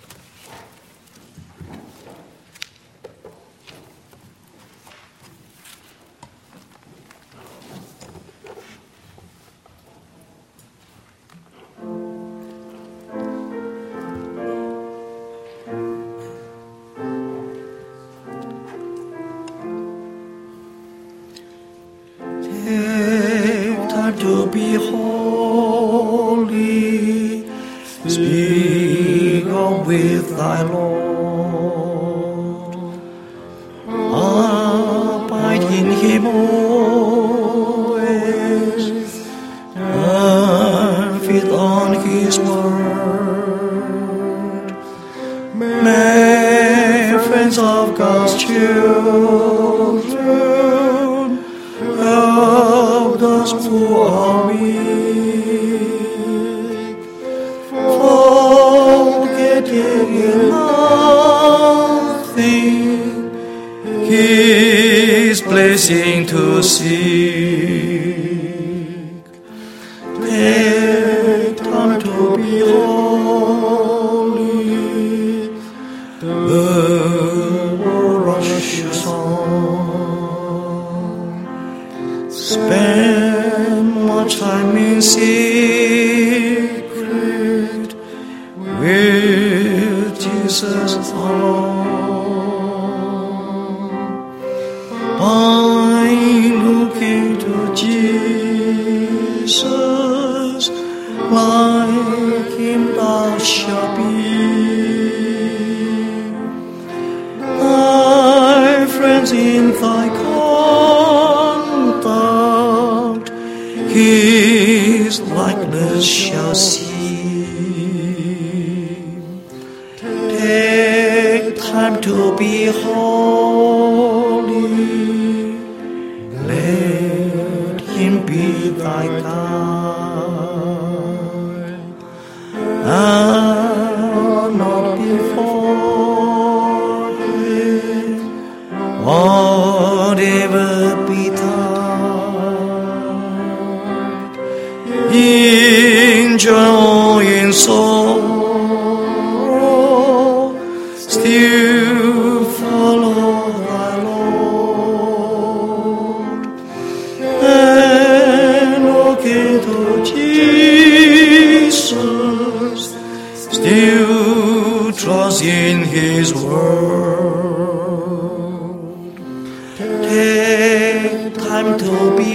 Take time to be holy, speak of with thy Lord. Abide in him always, and feed on his word. May friends of God's children help those who are weak, forgetting in nothing his blessing to seek. Take time to be holy, the Rosh song. Spend much time in secret with Jesus alone. By looking to Jesus, like him thou shalt be. Thy friends in thy conduct his likeness shall see. Take time to be holy, let him be thy guide, and not before him, whatever betide, in joy in sorrow, still follow thy Lord, and looking to Jesus, still trust in his word. Take time to be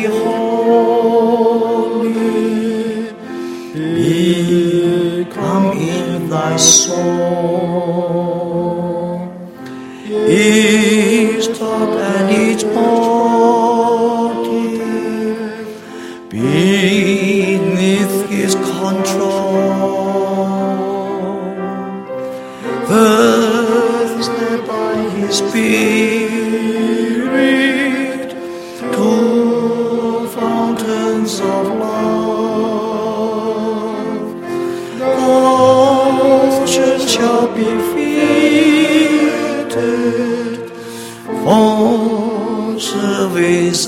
holy, become in thy soul each thought and each motive beneath his control, visited by his spirit to fountains of love. Conscience shall be fitted for service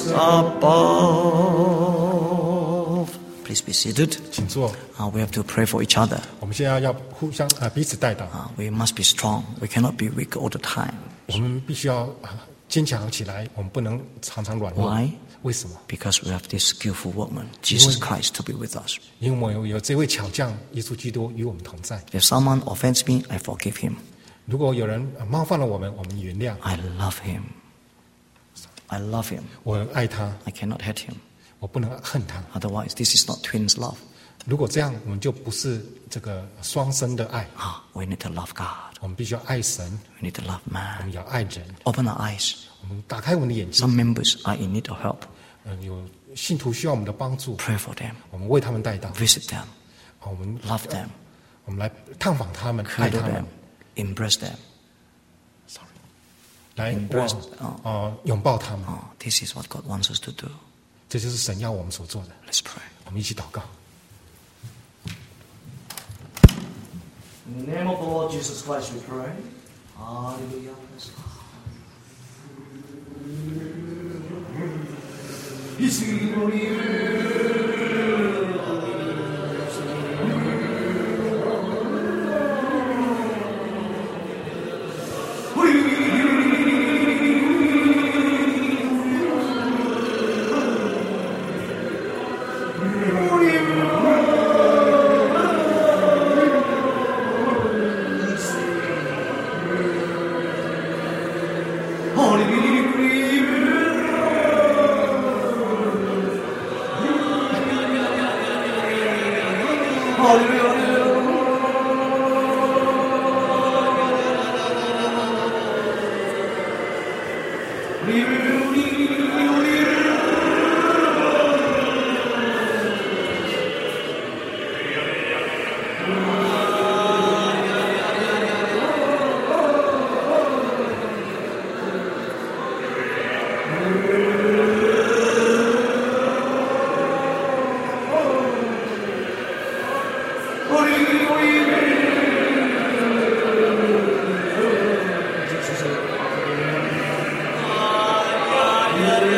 above. Please be seated. 请坐。 Uh, we have to pray for each other. 我们现在要互相啊彼此带导， Uh, we must be strong. We cannot be weak all the time. 我们必须要啊坚强起来，我们不能常常软弱。 Why? 为什么？ Because we have this skillful workman, Jesus Christ, to be with us. 因为我们有有这位巧匠耶稣基督与我们同在。 If someone offends me, I forgive him. 如果有人呃冒犯了我们，我们原谅。 I love him. I love him. 我爱他， I cannot hate him. 我不能恨他。 Otherwise, this is not twins love. 如果这样，我们就不是这个双生的爱。 Ah, we need to love God. 我们必须要爱神， We need to love 我 man. 们要爱人。 Open our eyes. 我们打开我们的眼睛。 Some members are in need of help. 嗯，有信徒需要我们的帮助， Pray for them. 我们为他们带祷。 Visit them. 我们 Love them. 我们来探访他们，爱 Cuddle 他 them. 们， Embrace them. 来 Embrace 哦哦拥抱他们。 Oh, this is what God wants us to do. 这就是神要我们所做的。 Let's pray. 我们一起祷告。 In the name of the Lord Jesus Christ we pray. Hallelujah. Yeah.